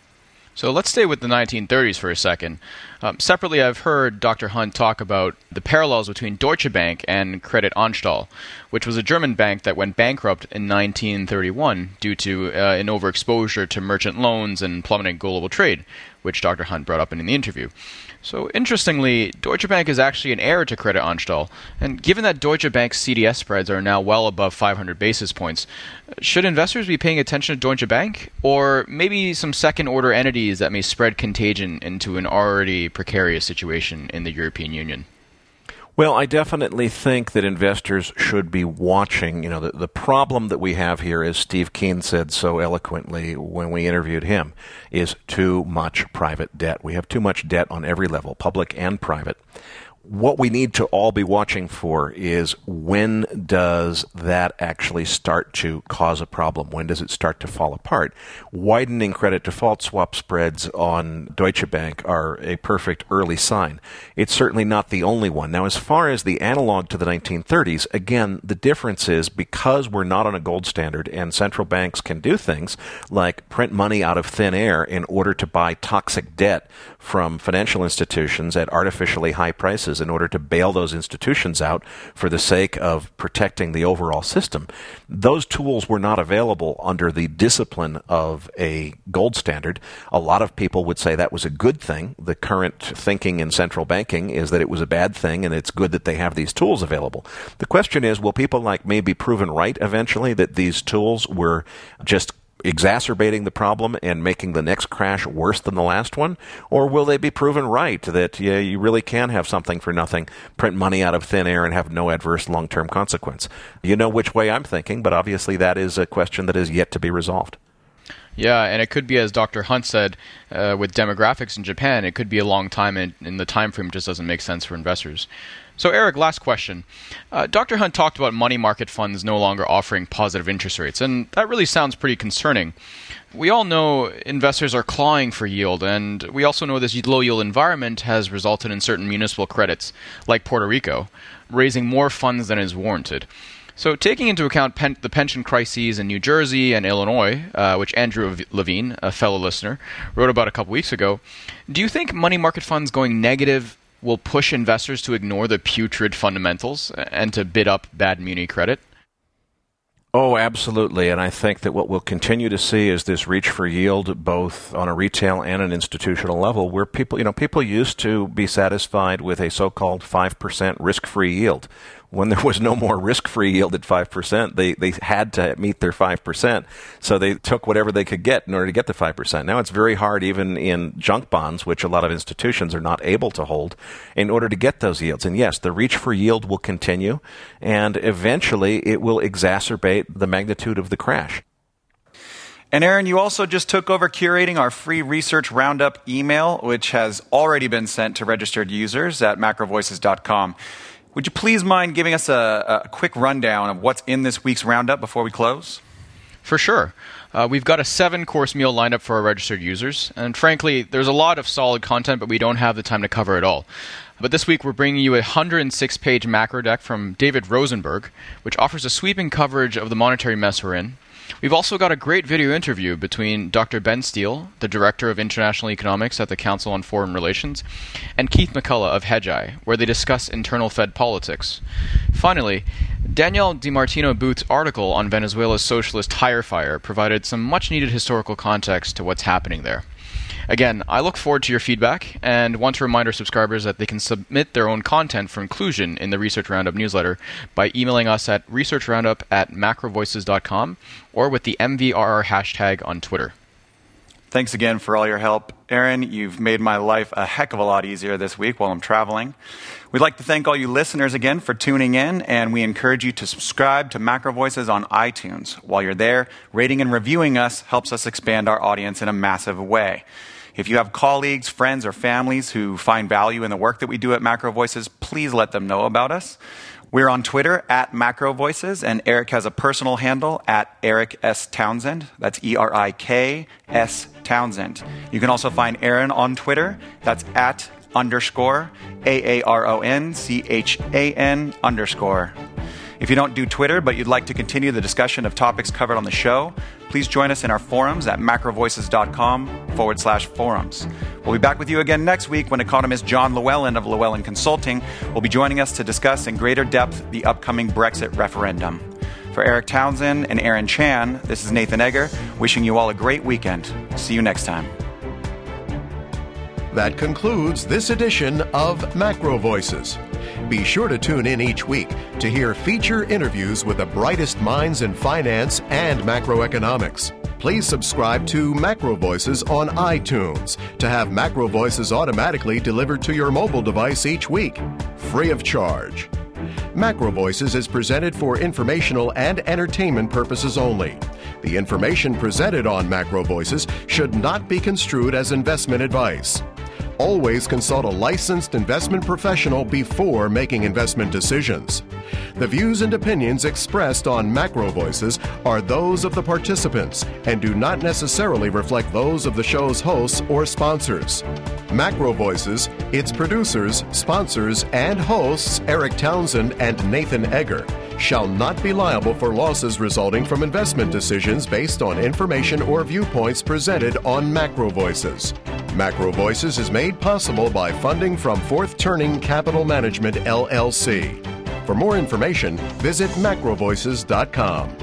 So let's stay with the nineteen thirties for a second. Um, separately, I've heard Doctor Hunt talk about the parallels between Deutsche Bank and Credit Anstalt, which was a German bank that went bankrupt in nineteen thirty-one due to uh, an overexposure to merchant loans and plummeting global trade, which Doctor Hunt brought up in the interview. So interestingly, Deutsche Bank is actually an heir to Credit Anstalt, and given that Deutsche Bank's C D S spreads are now well above five hundred basis points, should investors be paying attention to Deutsche Bank, or maybe some second-order entities that may spread contagion into an already precarious situation in the European Union? Well, I definitely think that investors should be watching. You know, the, the problem that we have here, as Steve Keen said so eloquently when we interviewed him, is too much private debt. We have too much debt on every level, public and private. What we need to all be watching for is, when does that actually start to cause a problem? When does it start to fall apart? Widening credit default swap spreads on Deutsche Bank are a perfect early sign. It's certainly not the only one. Now, as far as the analog to the nineteen thirties, again, the difference is because we're not on a gold standard and central banks can do things like print money out of thin air in order to buy toxic debt from financial institutions at artificially high prices in order to bail those institutions out for the sake of protecting the overall system. Those tools were not available under the discipline of a gold standard. A lot of people would say that was a good thing. The current thinking in central banking is that it was a bad thing, and it's good that they have these tools available. The question is, will people like me be proven right eventually that these tools were just exacerbating the problem and making the next crash worse than the last one? Or will they be proven right that yeah, you really can have something for nothing, print money out of thin air, and have no adverse long-term consequence? You know which way I'm thinking, but obviously that is a question that is yet to be resolved. Yeah, and it could be, as Doctor Hunt said, uh, with demographics in Japan, it could be a long time, and, and the time frame just doesn't make sense for investors. So, Eric, last question. Uh, Doctor Hunt talked about money market funds no longer offering positive interest rates, and that really sounds pretty concerning. We all know investors are clawing for yield, and we also know this low-yield environment has resulted in certain municipal credits, like Puerto Rico, raising more funds than is warranted. So taking into account pen- the pension crises in New Jersey and Illinois, uh, which Andrew Levine, a fellow listener, wrote about a couple weeks ago, do you think money market funds going negative will push investors to ignore the putrid fundamentals and to bid up bad muni credit? Oh, absolutely. And I think that what we'll continue to see is this reach for yield, both on a retail and an institutional level, where people, you know, people used to be satisfied with a so-called five percent risk-free yield. When there was no more risk-free yield at five percent, they, they had to meet their five percent, so they took whatever they could get in order to get the five percent. Now it's very hard, even in junk bonds, which a lot of institutions are not able to hold, in order to get those yields. And yes, the reach for yield will continue, and eventually it will exacerbate the magnitude of the crash. And Aaron, you also just took over curating our free Research Roundup email, which has already been sent to registered users at macro voices dot com. Would you please mind giving us a, a quick rundown of what's in this week's Roundup before we close? For sure. Uh, we've got a seven-course meal lined up for our registered users. And frankly, there's a lot of solid content, but we don't have the time to cover it all. But this week, we're bringing you a one hundred six page macro deck from David Rosenberg, which offers a sweeping coverage of the monetary mess we're in. We've also got a great video interview between Doctor Ben Steele, the Director of International Economics at the Council on Foreign Relations, and Keith McCullough of Hedgeye, where they discuss internal Fed politics. Finally, Danielle DiMartino Booth's article on Venezuela's socialist tire fire provided some much-needed historical context to what's happening there. Again, I look forward to your feedback, and want to remind our subscribers that they can submit their own content for inclusion in the Research Roundup newsletter by emailing us at researchroundup at macro voices dot com or with the M V R R hashtag on Twitter. Thanks again for all your help. Aaron, you've made my life a heck of a lot easier this week while I'm traveling. We'd like to thank all you listeners again for tuning in, and we encourage you to subscribe to Macro Voices on iTunes. While you're there, rating and reviewing us helps us expand our audience in a massive way. If you have colleagues, friends, or families who find value in the work that we do at Macro Voices, please let them know about us. We're on Twitter at Macro Voices, and Eric has a personal handle at Eric S. Townsend. That's E R I K S Townsend. You can also find Aaron on Twitter. That's at underscore A A R O N C H A N underscore. If you don't do Twitter, but you'd like to continue the discussion of topics covered on the show, please join us in our forums at macrovoices.com forward slash forums. We'll be back with you again next week when economist John Llewellyn of Llewellyn Consulting will be joining us to discuss in greater depth the upcoming Brexit referendum. For Eric Townsend and Aaron Chan, this is Nathan Egger, wishing you all a great weekend. See you next time. That concludes this edition of Macro Voices. Be sure to tune in each week to hear feature interviews with the brightest minds in finance and macroeconomics. Please subscribe to Macro Voices on iTunes to have Macro Voices automatically delivered to your mobile device each week, free of charge. Macro Voices is presented for informational and entertainment purposes only. The information presented on Macro Voices should not be construed as investment advice. Always consult a licensed investment professional before making investment decisions. The views and opinions expressed on Macro Voices are those of the participants and do not necessarily reflect those of the show's hosts or sponsors. Macro Voices, its producers, sponsors, and hosts, Eric Townsend and Nathan Egger, shall not be liable for losses resulting from investment decisions based on information or viewpoints presented on Macro Voices. Macro Voices is made possible by funding from Fourth Turning Capital Management, L L C. For more information, visit macro voices dot com.